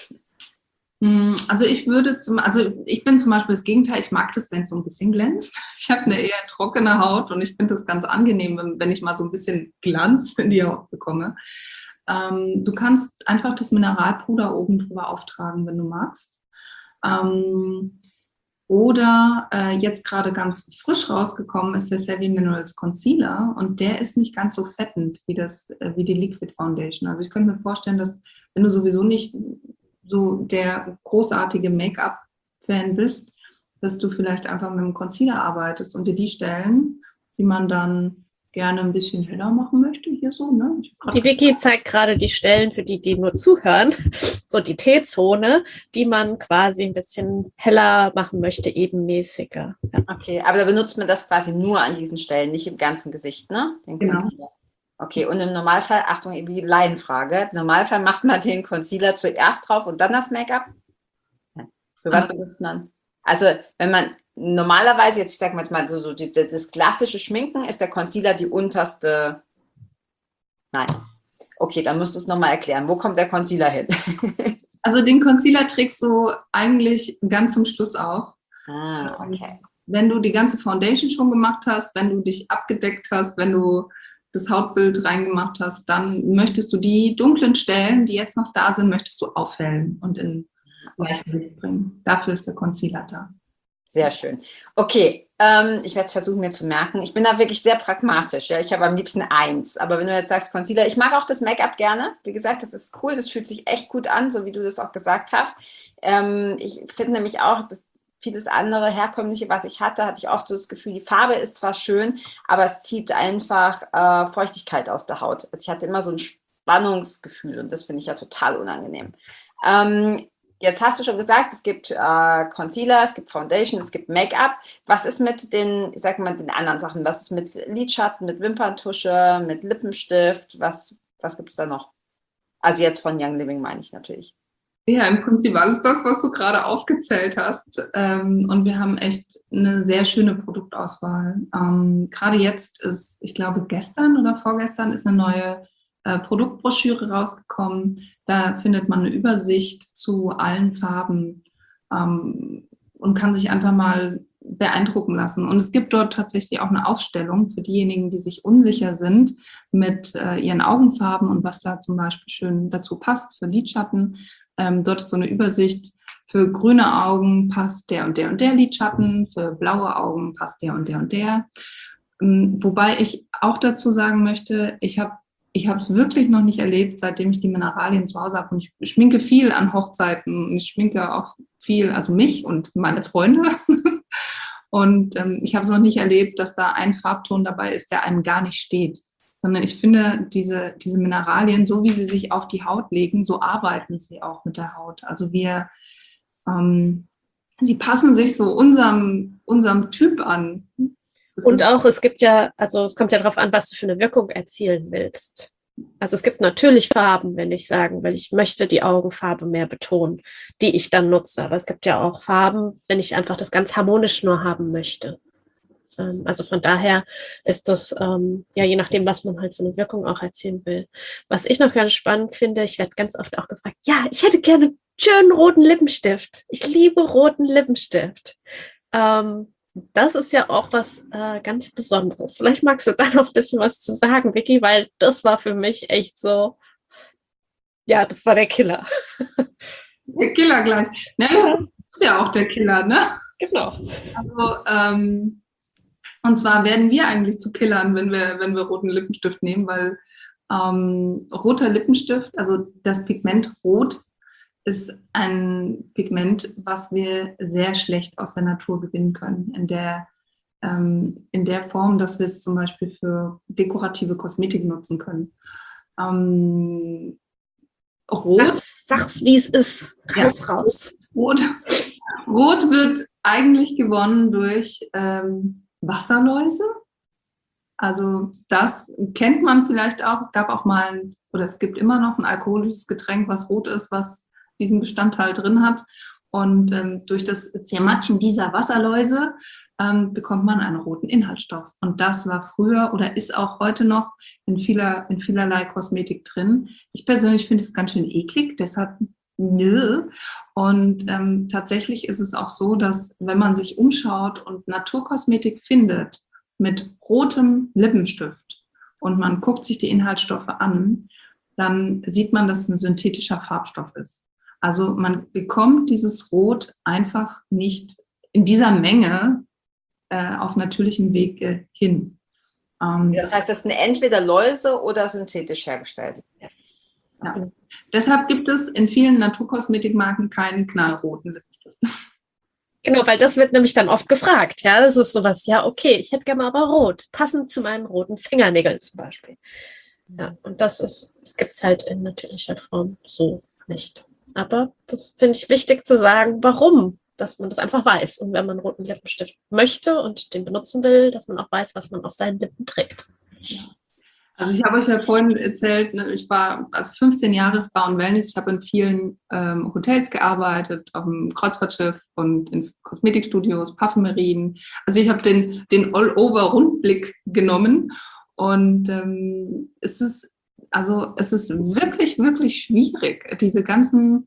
C: Also ich bin zum Beispiel das Gegenteil, ich mag das, wenn es so ein bisschen glänzt. Ich habe eine eher trockene Haut und ich finde das ganz angenehm, wenn ich mal so ein bisschen Glanz in die Haut bekomme. Du kannst einfach das Mineralpuder oben drüber auftragen, wenn du magst. Oder jetzt gerade ganz frisch rausgekommen ist der Savvy Minerals Concealer und der ist nicht ganz so fettend wie die Liquid Foundation. Also ich könnte mir vorstellen, dass wenn du sowieso nicht so der großartige Make-up-Fan bist, dass du vielleicht einfach mit dem Concealer arbeitest und dir die Stellen, die man dann gerne ein bisschen heller machen möchte, hier so, ne?
B: Die Vicky zeigt gerade die Stellen, für die nur zuhören, so die T-Zone, die man quasi ein bisschen heller machen möchte, ebenmäßiger. Ja.
A: Okay, aber da benutzt man das quasi nur an diesen Stellen, nicht im ganzen Gesicht, ne? Den Concealer. Okay, und im Normalfall, Achtung, irgendwie Laienfrage, im Normalfall macht man den Concealer zuerst drauf und dann das Make-up? Für was benutzt man? Also, wenn man normalerweise, jetzt ich sage mal das klassische Schminken, ist der Concealer die unterste. Nein. Okay, dann musst du es nochmal erklären. Wo kommt der Concealer hin?
C: Also den Concealer trägst du eigentlich ganz zum Schluss auf.
A: Okay.
C: Wenn du die ganze Foundation schon gemacht hast, wenn du dich abgedeckt hast, wenn du das Hautbild reingemacht hast, dann möchtest du die dunklen Stellen, die jetzt noch da sind, möchtest du aufhellen und in Gleichgewicht bringen. Dafür ist der Concealer da.
A: Sehr schön. Okay, ich werde es versuchen, mir zu merken. Ich bin da wirklich sehr pragmatisch. Ja? Ich habe am liebsten 1. Aber wenn du jetzt sagst Concealer, ich mag auch das Make-up gerne. Wie gesagt, das ist cool. Das fühlt sich echt gut an, so wie du das auch gesagt hast. Ich finde nämlich auch, dass vieles andere herkömmliche, was ich hatte ich oft so das Gefühl, die Farbe ist zwar schön, aber es zieht einfach Feuchtigkeit aus der Haut. Also ich hatte immer so ein Spannungsgefühl und das finde ich ja total unangenehm. Jetzt hast du schon gesagt, es gibt Concealer, es gibt Foundation, es gibt Make-up. Was ist mit den anderen Sachen? Was ist mit Lidschatten, mit Wimperntusche, mit Lippenstift? Was gibt es da noch? Also jetzt von Young Living meine ich natürlich.
C: Ja, im Prinzip alles das, was du gerade aufgezählt hast. Und wir haben echt eine sehr schöne Produktauswahl. Gerade jetzt ist, ich glaube, gestern oder vorgestern ist eine neue Produktbroschüre rausgekommen. Da findet man eine Übersicht zu allen Farben und kann sich einfach mal beeindrucken lassen. Und es gibt dort tatsächlich auch eine Aufstellung für diejenigen, die sich unsicher sind mit ihren Augenfarben und was da zum Beispiel schön dazu passt für Lidschatten. Dort ist so eine Übersicht, für grüne Augen passt der und der und der Lidschatten, für blaue Augen passt der und der und der. Wobei ich auch dazu sagen möchte, ich habe es wirklich noch nicht erlebt, seitdem ich die Mineralien zu Hause habe. Und ich schminke viel an Hochzeiten und ich schminke auch viel, also mich und meine Freunde. Und ich habe es noch nicht erlebt, dass da ein Farbton dabei ist, der einem gar nicht steht. Sondern ich finde, diese Mineralien, so wie sie sich auf die Haut legen, so arbeiten sie auch mit der Haut. Also sie passen sich so unserem Typ an.
B: Und auch, es gibt ja, also es kommt ja darauf an, was du für eine Wirkung erzielen willst. Also es gibt natürlich Farben, wenn ich sagen will, ich möchte die Augenfarbe mehr betonen, die ich dann nutze. Aber es gibt ja auch Farben, wenn ich einfach das ganz harmonisch nur haben möchte. Also von daher ist das, ja, je nachdem, was man halt für eine Wirkung auch erzielen will. Was ich noch ganz spannend finde, ich werde ganz oft auch gefragt, ja, ich hätte gerne einen schönen roten Lippenstift. Ich liebe roten Lippenstift. Das ist ja auch was ganz Besonderes. Vielleicht magst du da noch ein bisschen was zu sagen, Vicky, weil das war für mich echt so, ja, das war der Killer.
C: Der Killer gleich. Naja, ist ja auch der Killer, ne?
B: Genau.
C: Also, und zwar werden wir eigentlich zu Killern, wenn wir roten Lippenstift nehmen, weil roter Lippenstift, also das Pigment Rot, ist ein Pigment, was wir sehr schlecht aus der Natur gewinnen können. In der Form, dass wir es zum Beispiel für dekorative Kosmetik nutzen können. Rot.
B: Sag's, wie es ist. Raus.
C: Rot wird eigentlich gewonnen durch Wasserläuse. Also das kennt man vielleicht auch. Es gab auch mal, oder es gibt immer noch ein alkoholisches Getränk, was rot ist, was diesen Bestandteil drin hat. Und durch das Zermatschen dieser Wasserläuse bekommt man einen roten Inhaltsstoff. Und das war früher oder ist auch heute noch in vielerlei Kosmetik drin. Ich persönlich finde es ganz schön eklig, deshalb nö. Und tatsächlich ist es auch so, dass wenn man sich umschaut und Naturkosmetik findet mit rotem Lippenstift und man guckt sich die Inhaltsstoffe an, dann sieht man, dass es ein synthetischer Farbstoff ist. Also man bekommt dieses Rot einfach nicht in dieser Menge auf natürlichem Weg hin.
A: Das heißt, das sind entweder Läuse oder synthetisch hergestellt.
C: Ja. Deshalb gibt es in vielen Naturkosmetikmarken keinen knallroten Lippenstift.
B: Genau, weil das wird nämlich dann oft gefragt. Ja, das ist sowas, ja, okay, ich hätte gerne aber rot, passend zu meinen roten Fingernägeln zum Beispiel. Ja, und das gibt es halt in natürlicher Form so nicht. Aber das finde ich wichtig zu sagen, warum, dass man das einfach weiß. Und wenn man einen roten Lippenstift möchte und den benutzen will, dass man auch weiß, was man auf seinen Lippen trägt.
C: Ja. Also ich habe euch ja vorhin erzählt, ne, ich war also 15 Jahre Spa und Wellness. Ich habe in vielen Hotels gearbeitet, auf dem Kreuzfahrtschiff und in Kosmetikstudios, Parfümerien. Also ich habe den All-Over-Rundblick genommen und es ist wirklich, wirklich schwierig, diese ganzen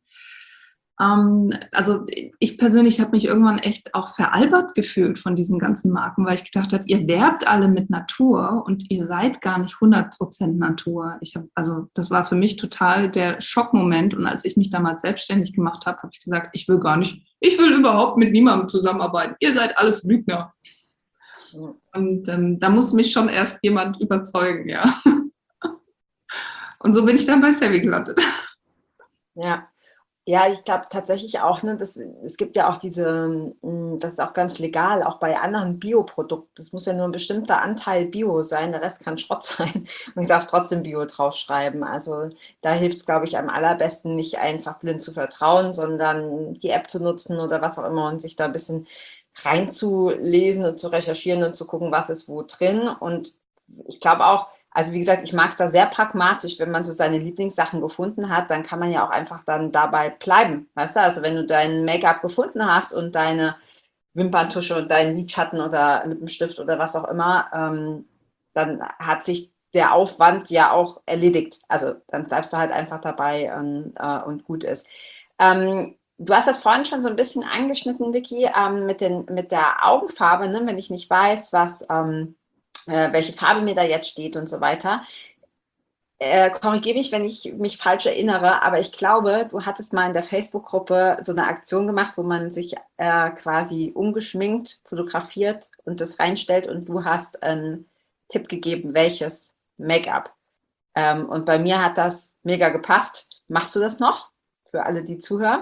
C: also ich persönlich habe mich irgendwann echt auch veralbert gefühlt von diesen ganzen Marken, weil ich gedacht habe, ihr werbt alle mit Natur und ihr seid gar nicht 100% Natur. Also das war für mich total der Schockmoment und als ich mich damals selbstständig gemacht habe, habe ich gesagt, ich will überhaupt mit niemandem zusammenarbeiten. Ihr seid alles Lügner. Und da musste mich schon erst jemand überzeugen, ja. Und so bin ich dann bei Savvy gelandet.
A: Ja. Ja, ich glaube tatsächlich auch, ne, es gibt ja auch das ist auch ganz legal, auch bei anderen Bioprodukten. Das muss ja nur ein bestimmter Anteil Bio sein, der Rest kann Schrott sein. Und ich darf trotzdem Bio draufschreiben. Also da hilft es, glaube ich, am allerbesten, nicht einfach blind zu vertrauen, sondern die App zu nutzen oder was auch immer und sich da ein bisschen reinzulesen und zu recherchieren und zu gucken, was ist wo drin. Und ich glaube auch, Also wie gesagt, ich mag es da sehr pragmatisch, wenn man so seine Lieblingssachen gefunden hat, dann kann man ja auch einfach dann dabei bleiben, weißt du? Also wenn du dein Make-up gefunden hast und deine Wimperntusche und deinen Lidschatten oder Lippenstift oder was auch immer, dann hat sich der Aufwand ja auch erledigt. Also dann bleibst du halt einfach dabei und gut ist. Du hast das vorhin schon so ein bisschen angeschnitten, Vicky, mit der Augenfarbe, ne? Wenn ich nicht weiß, welche Farbe mir da jetzt steht und so weiter. Korrigiere mich, wenn ich mich falsch erinnere, aber ich glaube, du hattest mal in der Facebook-Gruppe so eine Aktion gemacht, wo man sich quasi ungeschminkt fotografiert und das reinstellt und du hast einen Tipp gegeben, welches Make-up. Und bei mir hat das mega gepasst. Machst du das noch? Für alle, die zuhören.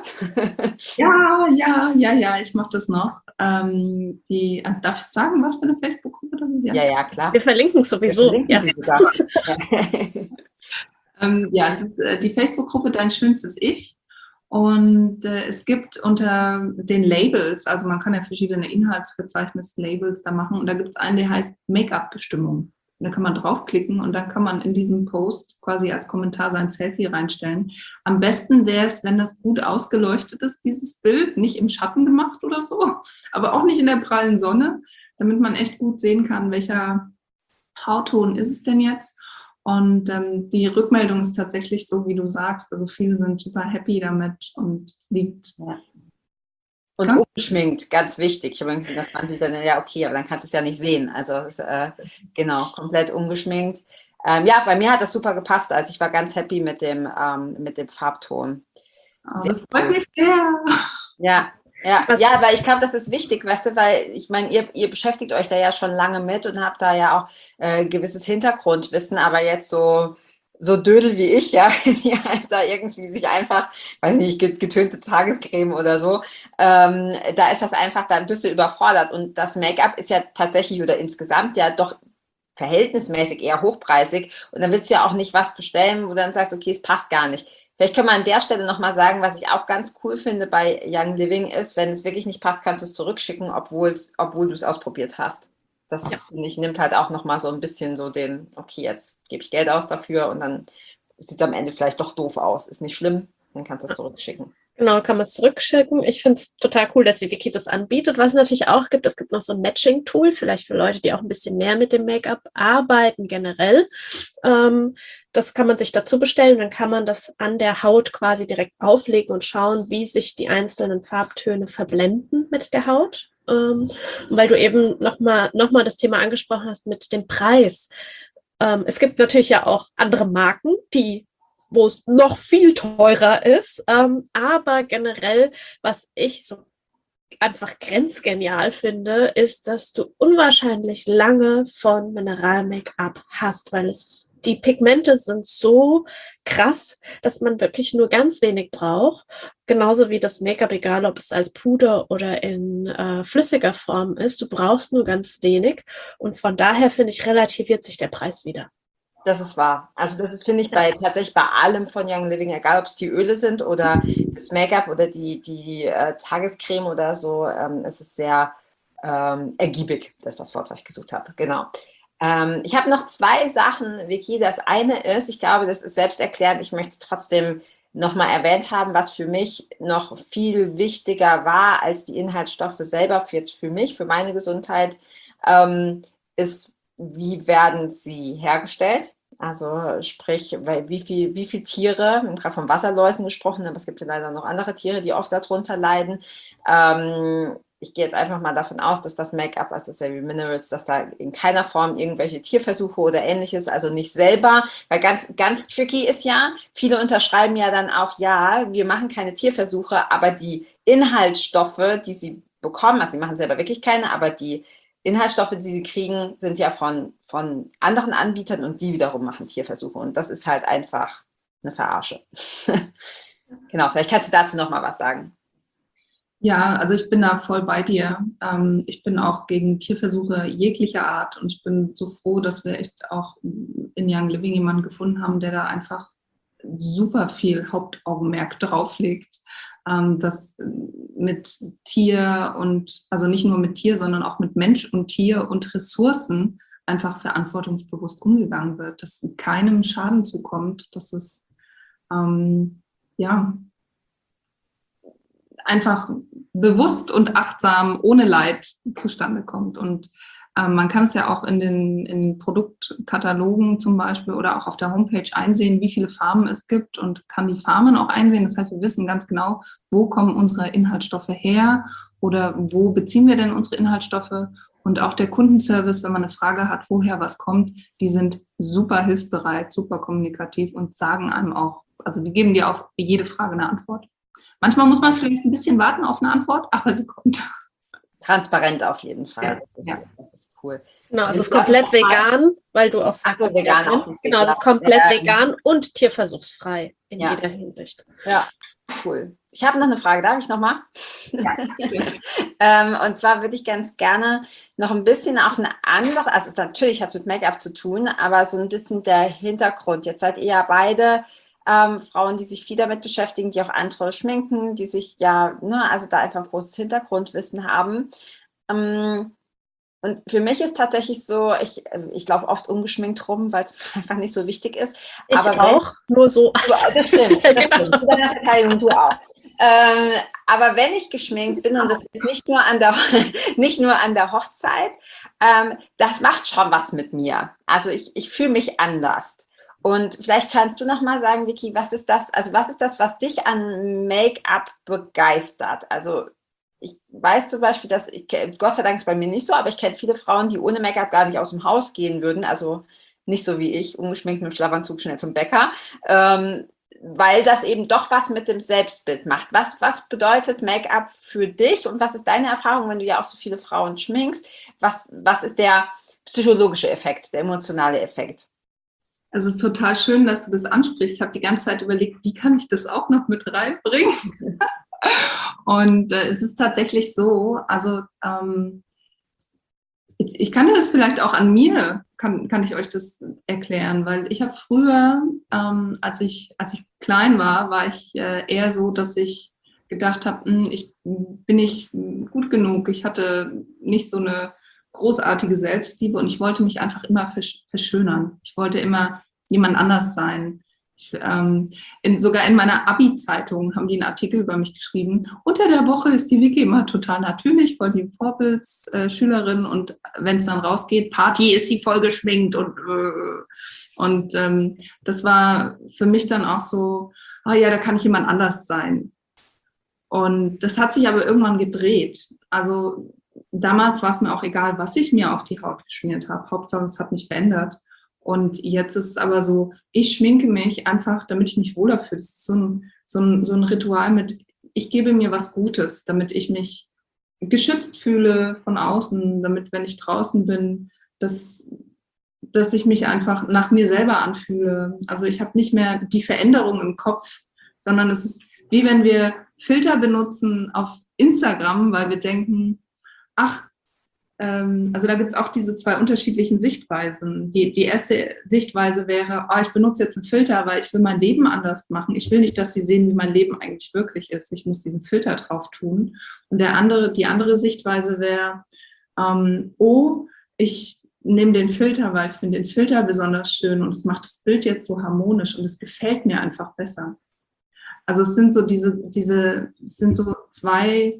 C: Ja, ich mache das noch. Darf ich sagen, was für eine Facebook-Gruppe das ist?
A: Ja, klar.
B: Wir verlinken es sowieso.
A: Wir verlinken sie sogar.
C: Es ist die Facebook-Gruppe Dein schönstes Ich. Und es gibt unter den Labels, also man kann ja verschiedene Inhaltsverzeichnis-Labels da machen. Und da gibt es einen, der heißt Make-up-Bestimmung. Da kann man draufklicken und dann kann man in diesem Post quasi als Kommentar sein Selfie reinstellen. Am besten wäre es, wenn das gut ausgeleuchtet ist, dieses Bild, nicht im Schatten gemacht oder so, aber auch nicht in der prallen Sonne, damit man echt gut sehen kann, welcher Hautton ist es denn jetzt. Und die Rückmeldung ist tatsächlich so, wie du sagst. Also viele sind super happy damit und es liegt.
A: Ja. Und ungeschminkt, ganz wichtig. Ich habe irgendwie gesehen, dass man sich dann, ja, okay, aber dann kannst du es ja nicht sehen. Also, genau, komplett ungeschminkt. Ja, bei mir hat das super gepasst. Also, ich war ganz happy mit dem Farbton.
C: Das freut mich sehr.
A: Ja, weil ich glaube, das ist wichtig, weißt du, weil ich meine, ihr beschäftigt euch da ja schon lange mit und habt da ja auch gewisses Hintergrundwissen, aber jetzt so Dödel wie ich, ja, die halt da irgendwie sich einfach, weiß nicht, getönte Tagescreme oder so, da ist das einfach, dann bist du überfordert und das Make-up ist ja tatsächlich oder insgesamt ja doch verhältnismäßig eher hochpreisig und dann willst du ja auch nicht was bestellen, wo du dann sagst, okay, es passt gar nicht. Vielleicht können wir an der Stelle nochmal sagen, was ich auch ganz cool finde bei Young Living ist, wenn es wirklich nicht passt, kannst du es zurückschicken, obwohl du es ausprobiert hast. Das, finde ich, nimmt halt auch nochmal so ein bisschen so okay, jetzt gebe ich Geld aus dafür und dann sieht es am Ende vielleicht doch doof aus. Ist nicht schlimm, dann kannst du es zurückschicken.
B: Genau, kann man es zurückschicken. Ich finde es total cool, dass die Wiki das anbietet. Was es natürlich auch gibt, es gibt noch so ein Matching-Tool, vielleicht für Leute, die auch ein bisschen mehr mit dem Make-up arbeiten generell. Das kann man sich dazu bestellen, dann kann man das an der Haut quasi direkt auflegen und schauen, wie sich die einzelnen Farbtöne verblenden mit der Haut. Weil du eben nochmal das Thema angesprochen hast mit dem Preis. Es gibt natürlich ja auch andere Marken, wo es noch viel teurer ist. Aber generell, was ich so einfach grenzgenial finde, ist, dass du unwahrscheinlich lange von Mineral-Make-up hast, weil die Pigmente sind so krass, dass man wirklich nur ganz wenig braucht. Genauso wie das Make-up, egal ob es als Puder oder in flüssiger Form ist. Du brauchst nur ganz wenig. Und von daher, finde ich, relativiert sich der Preis wieder.
A: Das ist wahr. Also das ist, finde ich, tatsächlich bei allem von Young Living, egal ob es die Öle sind oder das Make-up oder die Tagescreme oder so, es ist sehr ergiebig. Das ist das Wort, was ich gesucht habe. Genau. Ich habe noch 2 Sachen, Vicky. Das eine ist, ich glaube, das ist selbsterklärend. Ich möchte trotzdem nochmal erwähnt haben, was für mich noch viel wichtiger war als die Inhaltsstoffe selber, für mich, für meine Gesundheit, ist, wie werden sie hergestellt? Also sprich, wie viel Tiere, wir haben gerade von Wasserläusen gesprochen, aber es gibt ja leider noch andere Tiere, die oft darunter leiden. Ich gehe jetzt einfach mal davon aus, dass das Make-up, also Savvy Minerals, dass da in keiner Form irgendwelche Tierversuche oder ähnliches, also nicht selber, weil ganz, ganz tricky ist ja, viele unterschreiben ja dann auch, ja, wir machen keine Tierversuche, aber die Inhaltsstoffe, die sie bekommen, also sie machen selber wirklich keine, aber die Inhaltsstoffe, die sie kriegen, sind ja von anderen Anbietern und die wiederum machen Tierversuche und das ist halt einfach eine Verarsche. Genau, vielleicht kannst du dazu noch mal was sagen.
C: Ja, also ich bin da voll bei dir. Ich bin auch gegen Tierversuche jeglicher Art und ich bin so froh, dass wir echt auch in Young Living jemanden gefunden haben, der da einfach super viel Hauptaugenmerk drauf legt, dass mit Tier und, also nicht nur mit Tier, sondern auch mit Mensch und Tier und Ressourcen einfach verantwortungsbewusst umgegangen wird, dass keinem Schaden zukommt, dass es einfach bewusst und achtsam, ohne Leid zustande kommt. Und man kann es ja auch in den Produktkatalogen zum Beispiel oder auch auf der Homepage einsehen, wie viele Farben es gibt und kann die Farben auch einsehen. Das heißt, wir wissen ganz genau, wo kommen unsere Inhaltsstoffe her oder wo beziehen wir denn unsere Inhaltsstoffe. Und auch der Kundenservice, wenn man eine Frage hat, woher was kommt, die sind super hilfsbereit, super kommunikativ und sagen einem auch, also die geben dir auf jede Frage eine Antwort. Manchmal muss man vielleicht ein bisschen warten auf eine Antwort, aber sie kommt.
A: Transparent auf jeden Fall.
C: Ja.
A: Das ist cool.
B: Genau, es ist komplett vegan, weil du auch sagst,
A: vegan auch nicht.
B: Genau, es ist komplett vegan und tierversuchsfrei in jeder Hinsicht.
A: Ja, cool. Ich habe noch eine Frage, darf ich nochmal?
C: Ja.
A: Und zwar würde ich ganz gerne noch ein bisschen auf eine andere, also natürlich hat es mit Make-up zu tun, aber so ein bisschen der Hintergrund. Jetzt seid ihr ja beide Frauen, die sich viel damit beschäftigen, die auch andere schminken, die sich also da einfach ein großes Hintergrundwissen haben. Und für mich ist tatsächlich so, ich laufe oft ungeschminkt rum, weil es einfach nicht so wichtig ist.
B: Ich auch, nur so.
A: Das stimmt, das stimmt. Zu deiner Verteidigung, du auch. Aber wenn ich geschminkt bin, und das ist nicht nur an der Hochzeit, das macht schon was mit mir. Also ich fühle mich anders. Und vielleicht kannst du noch mal sagen, Vicky, was ist das, was dich an Make-up begeistert? Also ich weiß zum Beispiel, dass, Gott sei Dank ist es bei mir nicht so, aber ich kenne viele Frauen, die ohne Make-up gar nicht aus dem Haus gehen würden, also nicht so wie ich, ungeschminkt mit dem Schlafanzug schnell zum Bäcker, weil das eben doch was mit dem Selbstbild macht. Was bedeutet Make-up für dich und was ist deine Erfahrung, wenn du ja auch so viele Frauen schminkst? Was ist der psychologische Effekt, der emotionale Effekt?
C: Es ist total schön, dass du das ansprichst. Ich habe die ganze Zeit überlegt, wie kann ich das auch noch mit reinbringen? Und es ist tatsächlich so, also ich kann dir das vielleicht auch an mir, kann ich euch das erklären, weil ich habe früher, als ich klein war ich eher so, dass ich gedacht habe, ich bin nicht gut genug, ich hatte nicht so eine großartige Selbstliebe und ich wollte mich einfach immer verschönern. Ich wollte immer jemand anders sein. Sogar in meiner Abi-Zeitung haben die einen Artikel über mich geschrieben. Unter der Woche ist die Vicky immer total natürlich, voll die Vorbildsschülerin und wenn es dann rausgeht, Party ist sie voll geschminkt und das war für mich dann auch so, da kann ich jemand anders sein. Und das hat sich aber irgendwann gedreht. Also damals war es mir auch egal, was ich mir auf die Haut geschmiert habe. Hauptsache, es hat mich verändert. Und jetzt ist es aber so, ich schminke mich einfach, damit ich mich wohler fühle. Es ist so ein Ritual mit, ich gebe mir was Gutes, damit ich mich geschützt fühle von außen, damit, wenn ich draußen bin, dass ich mich einfach nach mir selber anfühle. Also ich habe nicht mehr die Veränderung im Kopf, sondern es ist wie wenn wir Filter benutzen auf Instagram, weil wir denken, also da gibt es auch diese zwei unterschiedlichen Sichtweisen. Die erste Sichtweise wäre, ich benutze jetzt einen Filter, weil ich will mein Leben anders machen. Ich will nicht, dass sie sehen, wie mein Leben eigentlich wirklich ist. Ich muss diesen Filter drauf tun. Und die andere Sichtweise wäre, ich nehme den Filter, weil ich finde den Filter besonders schön und es macht das Bild jetzt so harmonisch und es gefällt mir einfach besser. Also es sind so zwei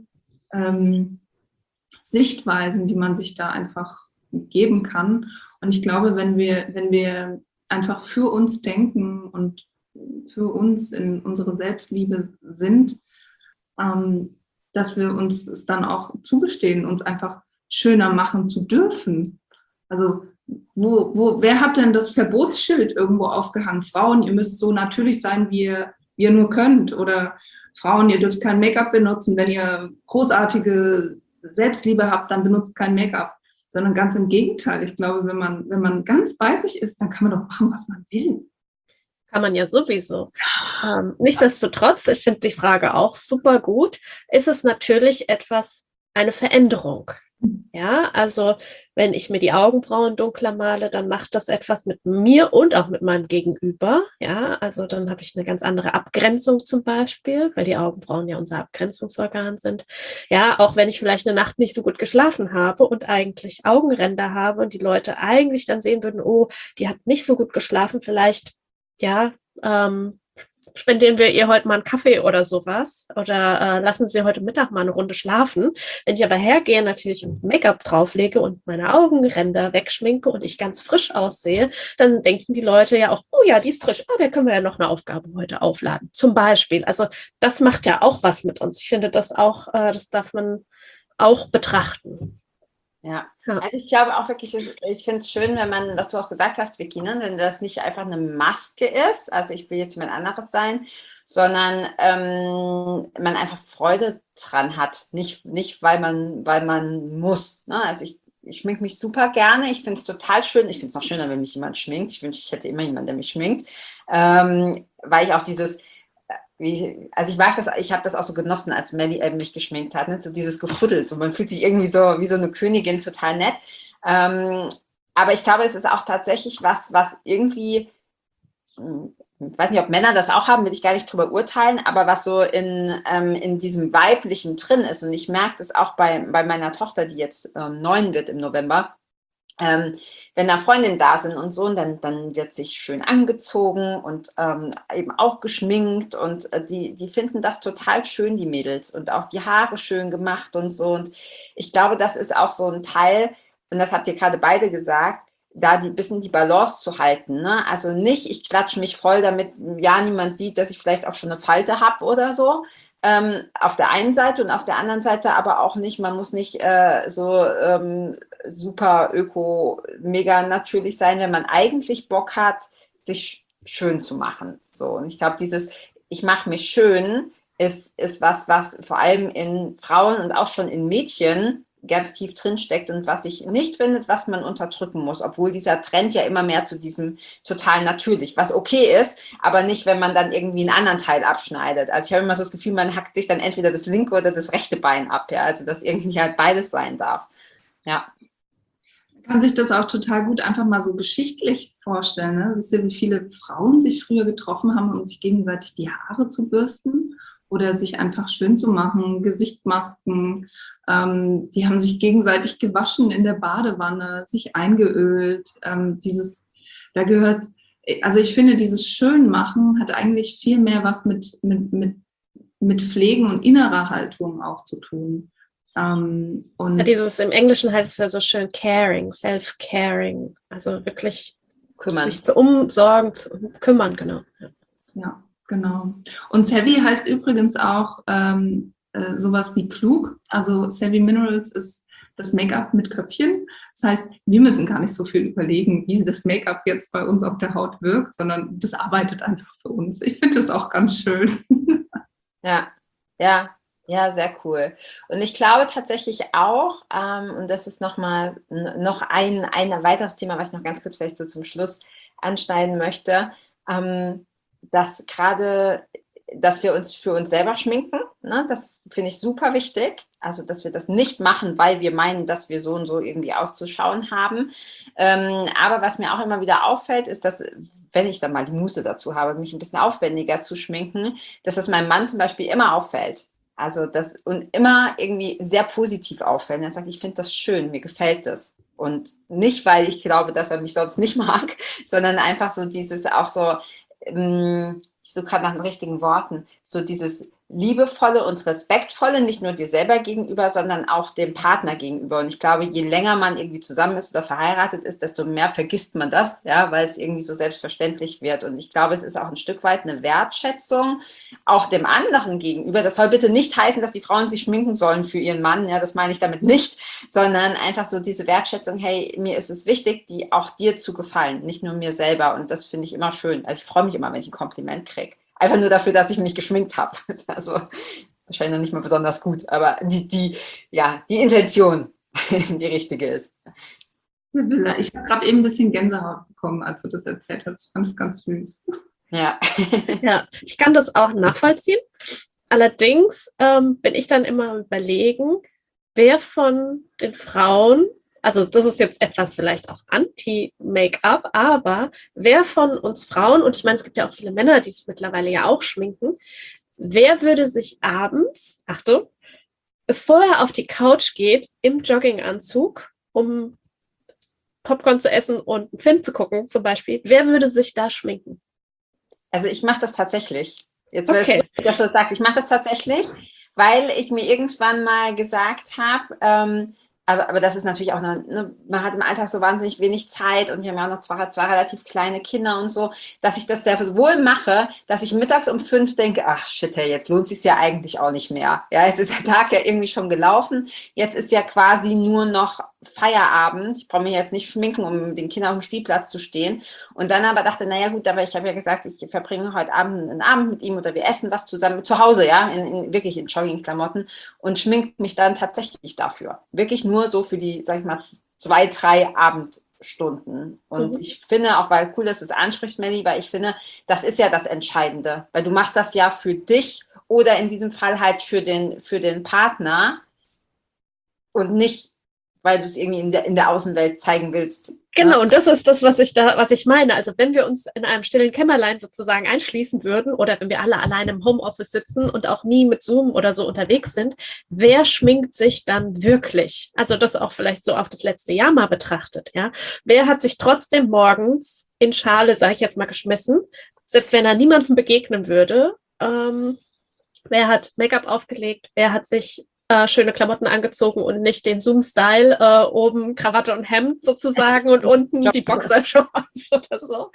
C: Sichtweisen, die man sich da einfach geben kann. Und ich glaube, wenn wir einfach für uns denken und für uns in unsere Selbstliebe sind, dass wir uns es dann auch zugestehen, uns einfach schöner machen zu dürfen. Also wer hat denn das Verbotsschild irgendwo aufgehangen? Frauen, ihr müsst so natürlich sein, wie ihr nur könnt. Oder Frauen, ihr dürft kein Make-up benutzen. Wenn ihr großartige Selbstliebe habt, dann benutzt kein Make-up. Sondern ganz im Gegenteil. Ich glaube, wenn man ganz bei sich ist, dann kann man doch machen, was man will.
B: Kann man ja sowieso. Nichtsdestotrotz, ich finde die Frage auch super gut, ist es natürlich eine Veränderung. Ja, also wenn ich mir die Augenbrauen dunkler male, dann macht das etwas mit mir und auch mit meinem Gegenüber. Ja, also dann habe ich eine ganz andere Abgrenzung zum Beispiel, weil die Augenbrauen ja unser Abgrenzungsorgan sind. Ja, auch wenn ich vielleicht eine Nacht nicht so gut geschlafen habe und eigentlich Augenränder habe und die Leute eigentlich dann sehen würden, oh, die hat nicht so gut geschlafen, vielleicht, ja, spendieren wir ihr heute mal einen Kaffee oder sowas oder lassen Sie heute Mittag mal eine Runde schlafen. Wenn ich aber hergehe natürlich und Make-up drauflege und meine Augenränder wegschminke und ich ganz frisch aussehe, dann denken die Leute ja auch, oh ja, die ist frisch, oh, da können wir ja noch eine Aufgabe heute aufladen, zum Beispiel. Also das macht ja auch was mit uns. Ich finde das auch, das darf man auch betrachten.
A: Ja,
B: Ja.
A: also ich glaube auch wirklich, ich finde es schön, wenn man, was du auch gesagt hast, Vicky, ne, wenn das nicht einfach eine Maske ist, also ich will jetzt jemand anderes sein, sondern man einfach Freude dran hat. Nicht weil man muss. Ne? Also ich schminke mich super gerne. Ich finde es total schön. Ich finde es noch schöner, wenn mich jemand schminkt. Ich wünsche, ich hätte immer jemanden, der mich schminkt. Weil ich auch also ich mag das, ich habe das auch so genossen, als Melly mich geschminkt hat, ne? So dieses Gefuddelt, so man fühlt sich irgendwie so wie so eine Königin, total nett. Aber ich glaube, es ist auch tatsächlich was irgendwie, ich weiß nicht, ob Männer das auch haben, will ich gar nicht drüber urteilen, aber was so in diesem Weiblichen drin ist. Und ich merke das auch bei meiner Tochter, die jetzt 9 wird im November. Wenn da Freundinnen da sind und so, und dann wird sich schön angezogen und eben auch geschminkt und die finden das total schön, die Mädels, und auch die Haare schön gemacht und so. Und ich glaube, das ist auch so ein Teil, und das habt ihr gerade beide gesagt, da ein bisschen die Balance zu halten. Ne? Also nicht, ich klatsche mich voll, damit ja niemand sieht, dass ich vielleicht auch schon eine Falte habe oder so. Auf der einen Seite, und auf der anderen Seite aber auch nicht, man muss nicht super öko, mega natürlich sein, wenn man eigentlich Bock hat, sich schön zu machen. So, und ich glaube, ich mache mich schön ist was vor allem in Frauen und auch schon in Mädchen ganz tief drin steckt und was ich nicht finde, was man unterdrücken muss, obwohl dieser Trend ja immer mehr zu diesem total natürlich, was okay ist, aber nicht, wenn man dann irgendwie einen anderen Teil abschneidet. Also ich habe immer so das Gefühl, man hackt sich dann entweder das linke oder das rechte Bein ab, ja, also dass irgendwie halt beides sein darf. Ja.
C: Kann sich das auch total gut einfach mal so geschichtlich vorstellen. Ne? Wisst ihr, wie viele Frauen sich früher getroffen haben, um sich gegenseitig die Haare zu bürsten oder sich einfach schön zu machen, Gesichtmasken. Die haben sich gegenseitig gewaschen in der Badewanne, sich eingeölt. Da gehört, also ich finde, dieses Schönmachen hat eigentlich viel mehr was mit Pflegen und innerer Haltung auch zu tun.
B: Und im Englischen heißt es ja so schön caring, self-caring, also wirklich
A: kümmern.
B: Sich zu umsorgen, zu kümmern, genau.
C: Ja, genau. Und Savvy heißt übrigens auch sowas wie klug. Also Savvy Minerals ist das Make-up mit Köpfchen. Das heißt, wir müssen gar nicht so viel überlegen, wie das Make-up jetzt bei uns auf der Haut wirkt, sondern das arbeitet einfach für uns. Ich finde das auch ganz schön.
A: Ja, sehr cool. Und ich glaube tatsächlich auch, und das ist noch ein weiteres Thema, was ich noch ganz kurz vielleicht so zum Schluss anschneiden möchte, dass wir uns für uns selber schminken, ne? Das finde ich super wichtig. Also, dass wir das nicht machen, weil wir meinen, dass wir so und so irgendwie auszuschauen haben. Aber was mir auch immer wieder auffällt, ist, dass, wenn ich dann mal die Muße dazu habe, mich ein bisschen aufwendiger zu schminken, dass es meinem Mann zum Beispiel immer auffällt. Also und immer irgendwie sehr positiv auffällt. Er sagt, ich finde das schön, mir gefällt das. Und nicht, weil ich glaube, dass er mich sonst nicht mag, sondern einfach so dieses auch so, ich suche gerade nach den richtigen Worten, so dieses liebevolle und respektvolle, nicht nur dir selber gegenüber, sondern auch dem Partner gegenüber. Und ich glaube, je länger man irgendwie zusammen ist oder verheiratet ist, desto mehr vergisst man das, ja, weil es irgendwie so selbstverständlich wird. Und ich glaube, es ist auch ein Stück weit eine Wertschätzung, auch dem anderen gegenüber. Das soll bitte nicht heißen, dass die Frauen sich schminken sollen für ihren Mann, ja, das meine ich damit nicht, sondern einfach so diese Wertschätzung, hey, mir ist es wichtig, auch dir zu gefallen, nicht nur mir selber. Und das finde ich immer schön. Also ich freue mich immer, wenn ich ein Kompliment kriege. Einfach nur dafür, dass ich mich geschminkt habe. Also wahrscheinlich noch nicht mal besonders gut, aber die Intention die richtige ist.
C: Ich habe gerade eben ein bisschen Gänsehaut bekommen, als du das erzählt hast. Ich fand es ganz süß.
A: Ja.
B: Ja, ich kann das auch nachvollziehen. Allerdings bin ich dann immer überlegen, wer von den Frauen, also das ist jetzt etwas vielleicht auch anti-Make-up, aber wer von uns Frauen, und ich meine, es gibt ja auch viele Männer, die es mittlerweile ja auch schminken, wer würde sich abends, Achtung, bevor er auf die Couch geht, im Jogginganzug, um Popcorn zu essen und einen Film zu gucken zum Beispiel, wer würde sich da schminken?
A: Also ich mache das tatsächlich. Jetzt,
B: Okay.
A: dass du das sagst, ich mache das tatsächlich, weil ich mir irgendwann mal gesagt habe, aber das ist natürlich auch noch, ne, man hat im Alltag so wahnsinnig wenig Zeit und wir haben ja auch noch zwei relativ kleine Kinder und so, dass ich das sehr wohl mache, dass ich mittags um 5 denke, ach shit, hey, jetzt lohnt es sich ja eigentlich auch nicht mehr. Ja, jetzt ist der Tag ja irgendwie schon gelaufen. Jetzt ist ja quasi nur noch Feierabend. Ich brauche mich jetzt nicht schminken, um mit den Kindern auf dem Spielplatz zu stehen. Und dann aber dachte, naja gut, aber ich habe ja gesagt, ich verbringe heute Abend einen Abend mit ihm oder wir essen was zusammen zu Hause, ja, wirklich in Joggingklamotten und schminkt mich dann tatsächlich dafür. Wirklich nur so für die, sag ich mal, 2, 3 Abendstunden. Und ich finde auch, weil cool, dass du es ansprichst, Melli, weil ich finde, das ist ja das Entscheidende, weil du machst das ja für dich oder in diesem Fall halt für den Partner und nicht, weil du es irgendwie in der Außenwelt zeigen willst.
B: Genau, und das ist das, was ich meine. Also wenn wir uns in einem stillen Kämmerlein sozusagen einschließen würden oder wenn wir alle alleine im Homeoffice sitzen und auch nie mit Zoom oder so unterwegs sind, wer schminkt sich dann wirklich? Also das auch vielleicht so auf das letzte Jahr mal betrachtet, ja. Wer hat sich trotzdem morgens in Schale, sage ich jetzt mal, geschmissen, selbst wenn er niemandem begegnen würde? Wer hat Make-up aufgelegt? Wer hat sich schöne Klamotten angezogen und nicht den Zoom-Style, oben Krawatte und Hemd sozusagen und unten die Boxershorts oder so.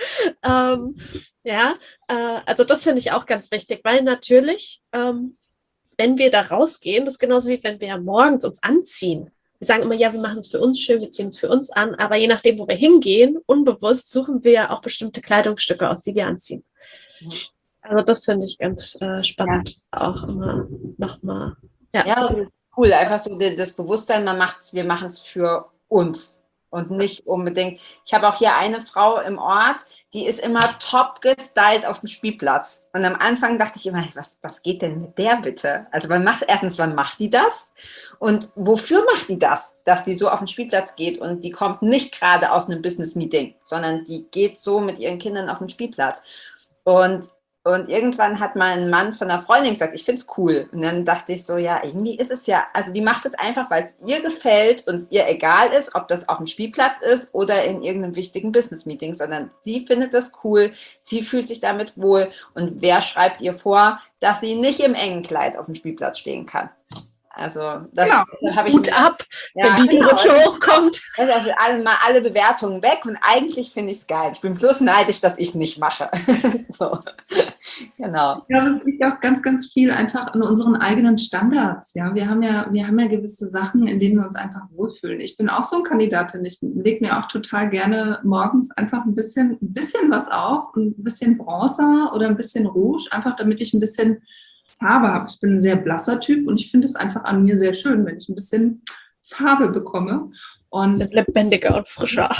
B: Also das finde ich auch ganz wichtig, weil natürlich, wenn wir da rausgehen, das ist genauso wie wenn wir morgens uns anziehen. Wir sagen immer, ja, wir machen es für uns schön, wir ziehen es für uns an, aber je nachdem, wo wir hingehen, unbewusst suchen wir auch bestimmte Kleidungsstücke aus, die wir anziehen. Also das finde ich ganz spannend, auch immer nochmal.
A: Ja, cool. Einfach so das Bewusstsein, wir machen es für uns und nicht unbedingt. Ich habe auch hier eine Frau im Ort, die ist immer top gestylt auf dem Spielplatz. Und am Anfang dachte ich immer, was geht denn mit der bitte? Also wann macht die das? Und wofür macht die das? Dass die so auf den Spielplatz geht und die kommt nicht gerade aus einem Business-Meeting, sondern die geht so mit ihren Kindern auf den Spielplatz. Und irgendwann hat mein Mann von einer Freundin gesagt, ich finde es cool. Und dann dachte ich so, ja, irgendwie ist es ja, also die macht es einfach, weil es ihr gefällt und es ihr egal ist, ob das auf dem Spielplatz ist oder in irgendeinem wichtigen Business-Meeting, sondern sie findet das cool, sie fühlt sich damit wohl. Und wer schreibt ihr vor, dass sie nicht im engen Kleid auf dem Spielplatz stehen kann? Also das habe ich
B: Hut ab, wenn die Rutsche hochkommt.
A: Also alle Bewertungen weg und eigentlich finde ich es geil. Ich bin bloß neidisch, dass ich es nicht mache. So. Genau.
C: Ich glaube, es liegt auch ganz, ganz viel einfach an unseren eigenen Standards. Ja, wir haben ja gewisse Sachen, in denen wir uns einfach wohlfühlen. Ich bin auch so eine Kandidatin. Ich lege mir auch total gerne morgens einfach ein bisschen was auf, ein bisschen Bronzer oder ein bisschen Rouge, einfach damit ich ein bisschen Farbe habe. Ich bin ein sehr blasser Typ und ich finde es einfach an mir sehr schön, wenn ich ein bisschen Farbe bekomme. Und
B: sind lebendiger und frischer.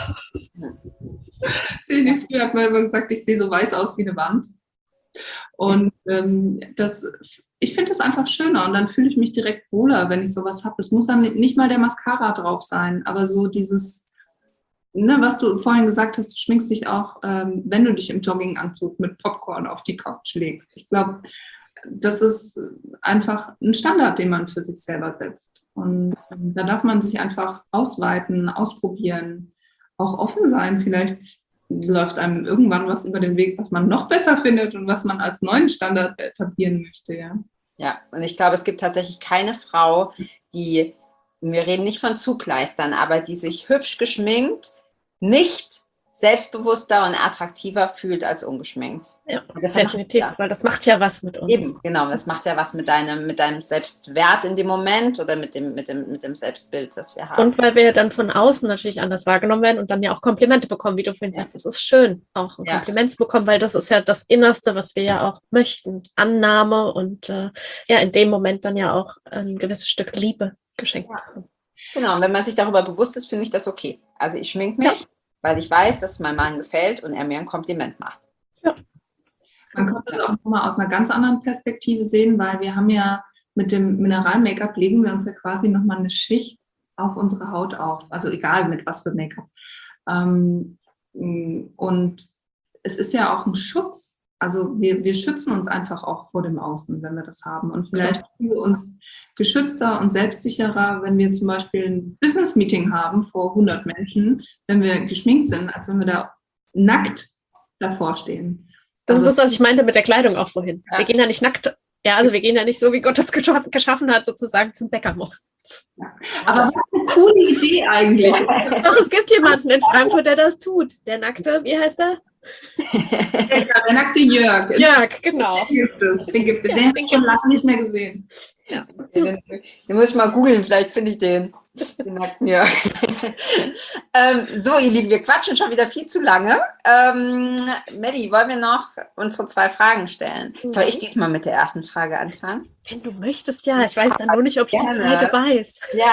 C: Silvia früher hat mal immer gesagt, ich sehe so weiß aus wie eine Wand. Und ich finde das einfach schöner und dann fühle ich mich direkt wohler, wenn ich sowas habe. Es muss dann nicht mal der Mascara drauf sein, aber so dieses, ne, was du vorhin gesagt hast, du schminkst dich auch, wenn du dich im Jogginganzug mit Popcorn auf die Couch legst. Ich glaube, das ist einfach ein Standard, den man für sich selber setzt. Und da darf man sich einfach ausweiten, ausprobieren, auch offen sein. Vielleicht läuft einem irgendwann was über den Weg, was man noch besser findet und was man als neuen Standard etablieren möchte.
A: Ja, und ich glaube, es gibt tatsächlich keine Frau, wir reden nicht von Zugleistern, aber die sich hübsch geschminkt, nicht selbstbewusster und attraktiver fühlt als ungeschminkt.
B: Ja, definitiv, weil das macht ja was mit uns.
A: Eben, genau, das macht ja was mit deinem Selbstwert in dem Moment oder mit dem Selbstbild, das wir haben.
B: Und weil wir dann von außen natürlich anders wahrgenommen werden und dann ja auch Komplimente bekommen, wie du vorhin sagst, es ist schön, auch ein Kompliment zu bekommen, weil das ist ja das Innerste, was wir ja auch möchten. Annahme und in dem Moment dann ja auch ein gewisses Stück Liebe geschenkt bekommen.
A: Genau, und wenn man sich darüber bewusst ist, finde ich das okay. Also ich schminke mich, weil ich weiß, dass es meinem Mann gefällt und er mir ein Kompliment macht.
C: Ja. Man könnte es auch nochmal aus einer ganz anderen Perspektive sehen, weil wir haben ja mit dem Mineral-Make-up legen wir uns ja quasi nochmal eine Schicht auf unsere Haut auf. Also egal mit was für Make-up. Und es ist ja auch ein Schutz. Also wir schützen uns einfach auch vor dem Außen, wenn wir das haben. Und vielleicht fühlen wir uns geschützter und selbstsicherer, wenn wir zum Beispiel ein Business-Meeting haben vor 100 Menschen, wenn wir geschminkt sind, als wenn wir da nackt davor stehen.
B: Das ist das, was ich meinte mit der Kleidung auch vorhin. Ja. Wir gehen ja nicht nackt, also wir gehen ja nicht so, wie Gott das geschaffen hat, sozusagen zum Bäcker morgens.
C: Ja. Aber was eine coole Idee eigentlich.
B: Doch, es gibt jemanden in Frankfurt, der das tut. Der nackte, wie heißt er?
C: Der nackte Jörg.
B: Jörg, genau.
C: Den gibt es. Den habe ich schon lange nicht mehr gesehen.
A: Ja. Den muss ich mal googeln, vielleicht finde ich den. Den nackten Jörg. So, ihr Lieben, wir quatschen schon wieder viel zu lange. Melli, wollen wir noch unsere 2 Fragen stellen? Soll ich diesmal mit der ersten Frage anfangen?
B: Wenn du möchtest, ja. Ich weiß dann nur nicht, ob ich die zweite weiß.
A: Ja.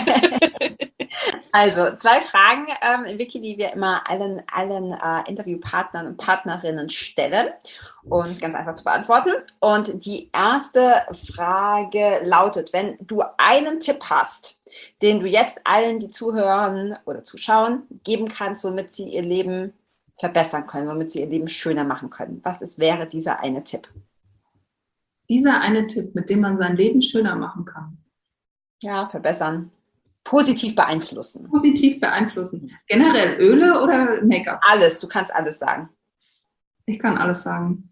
A: Also, 2 Fragen, Vicky, die wir immer allen Interviewpartnern und Partnerinnen stellen und ganz einfach zu beantworten. Und die erste Frage lautet, wenn du einen Tipp hast, den du jetzt allen, die zuhören oder zuschauen, geben kannst, womit sie ihr Leben verbessern können, womit sie ihr Leben schöner machen können. Was wäre dieser eine Tipp?
C: Dieser eine Tipp, mit dem man sein Leben schöner machen kann.
A: Ja, verbessern. Positiv beeinflussen.
C: Positiv beeinflussen. Generell Öle oder Make-up?
A: Alles, du kannst alles sagen.
C: Ich kann alles sagen.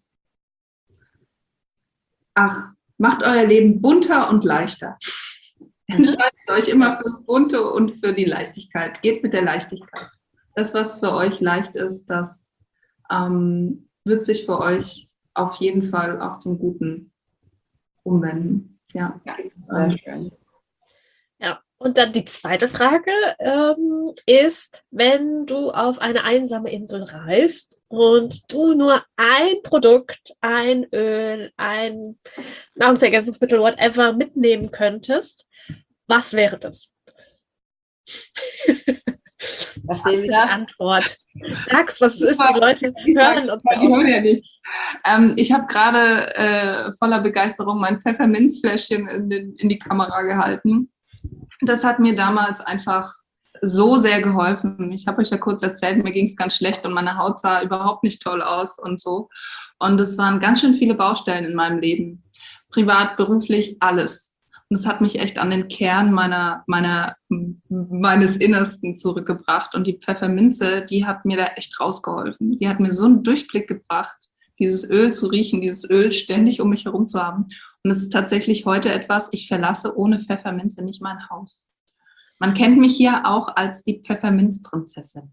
C: Ach, macht euer Leben bunter und leichter. Entscheidet euch immer fürs Bunte und für die Leichtigkeit. Geht mit der Leichtigkeit. Das, was für euch leicht ist, das wird sich für euch auf jeden Fall auch zum Guten umwenden. Ja,
A: sehr schön.
B: Ja, und dann die zweite Frage ist, wenn du auf eine einsame Insel reist und du nur ein Produkt, ein Öl, ein Nahrungsergänzungsmittel, whatever, mitnehmen könntest, was wäre das?
A: Was
B: ist die Antwort? Sag's, was ist, die Leute hören uns ja.
C: Die hören ja nichts. Ich habe gerade voller Begeisterung mein Pfefferminzfläschchen in die Kamera gehalten. Das hat mir damals einfach so sehr geholfen. Ich habe euch ja kurz erzählt, mir ging es ganz schlecht und meine Haut sah überhaupt nicht toll aus und so. Und es waren ganz schön viele Baustellen in meinem Leben. Privat, beruflich, alles. Und es hat mich echt an den Kern meines Innersten zurückgebracht. Und die Pfefferminze, die hat mir da echt rausgeholfen. Die hat mir so einen Durchblick gebracht, dieses Öl zu riechen, dieses Öl ständig um mich herum zu haben. Und es ist tatsächlich heute etwas, ich verlasse ohne Pfefferminze nicht mein Haus. Man kennt mich hier auch als die Pfefferminzprinzessin.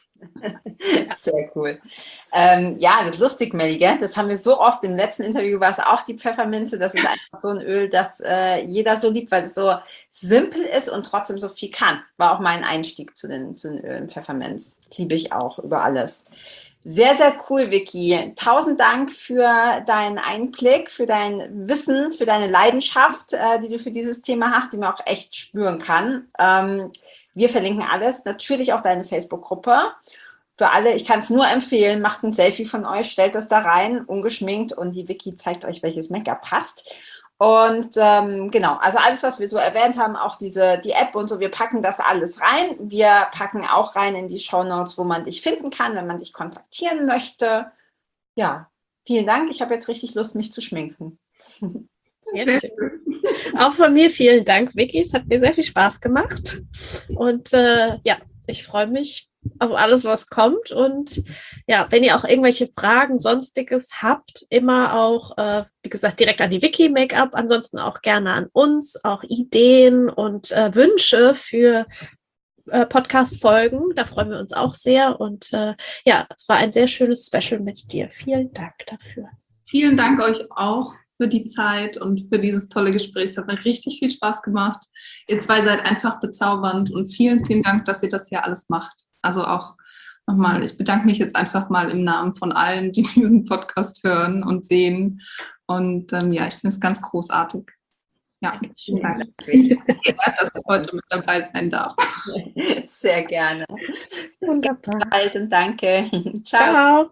A: Sehr cool. Ja, das ist lustig, Melli, gell? Das haben wir so oft. Im letzten Interview war es auch die Pfefferminze. Das ist einfach so ein Öl, das jeder so liebt, weil es so simpel ist und trotzdem so viel kann. War auch mein Einstieg zu den Ölen Pfefferminz. Liebe ich auch über alles. Sehr, sehr cool, Vicky. 1000 Dank für deinen Einblick, für dein Wissen, für deine Leidenschaft, die du für dieses Thema hast, die man auch echt spüren kann. Wir verlinken alles, natürlich auch deine Facebook-Gruppe. Für alle, ich kann es nur empfehlen, macht ein Selfie von euch, stellt das da rein, ungeschminkt und die Vicky zeigt euch, welches Make-up passt. Und genau, also alles, was wir so erwähnt haben, auch die App und so, wir packen das alles rein. Wir packen auch rein in die Shownotes, wo man dich finden kann, wenn man dich kontaktieren möchte. Ja, vielen Dank. Ich habe jetzt richtig Lust, mich zu schminken.
B: Sehr schön. Auch von mir vielen Dank, Vicky. Es hat mir sehr viel Spaß gemacht. Und ja, ich freue mich auf alles, was kommt. Und ja, wenn ihr auch irgendwelche Fragen, Sonstiges habt, immer auch, wie gesagt, direkt an die Vicky Make-up. Ansonsten auch gerne an uns, auch Ideen und Wünsche für Podcast-Folgen. Da freuen wir uns auch sehr. Und ja, es war ein sehr schönes Special mit dir. Vielen Dank dafür.
C: Vielen Dank euch auch für die Zeit und für dieses tolle Gespräch. Es hat mir richtig viel Spaß gemacht. Ihr zwei seid einfach bezaubernd und vielen, vielen Dank, dass ihr das hier alles macht. Also auch nochmal, ich bedanke mich jetzt einfach mal im Namen von allen, die diesen Podcast hören und sehen. Und ja, ich finde es ganz großartig. Ja, vielen Dank. Ich bin sehr geehrt, dass ich heute mit dabei sein darf.
A: Sehr gerne.
B: Wunderbar.
A: Bis bald und danke. Ciao.
B: Ciao.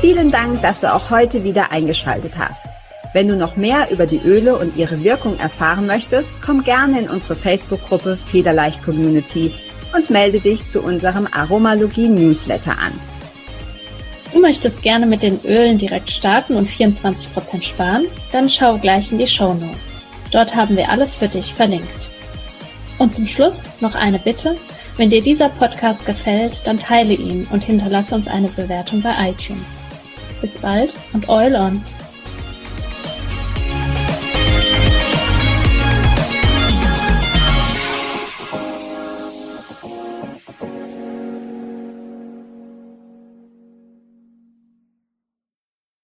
A: Vielen Dank, dass du auch heute wieder eingeschaltet hast. Wenn du noch mehr über die Öle und ihre Wirkung erfahren möchtest, komm gerne in unsere Facebook-Gruppe Federleicht Community und melde dich zu unserem Aromalogie-Newsletter an.
B: Du möchtest gerne mit den Ölen direkt starten und 24% sparen? Dann schau gleich in die Shownotes. Dort haben wir alles für dich verlinkt. Und zum Schluss noch eine Bitte. Wenn dir dieser Podcast gefällt, dann teile ihn und hinterlasse uns eine Bewertung bei iTunes. Bis bald und Oil on!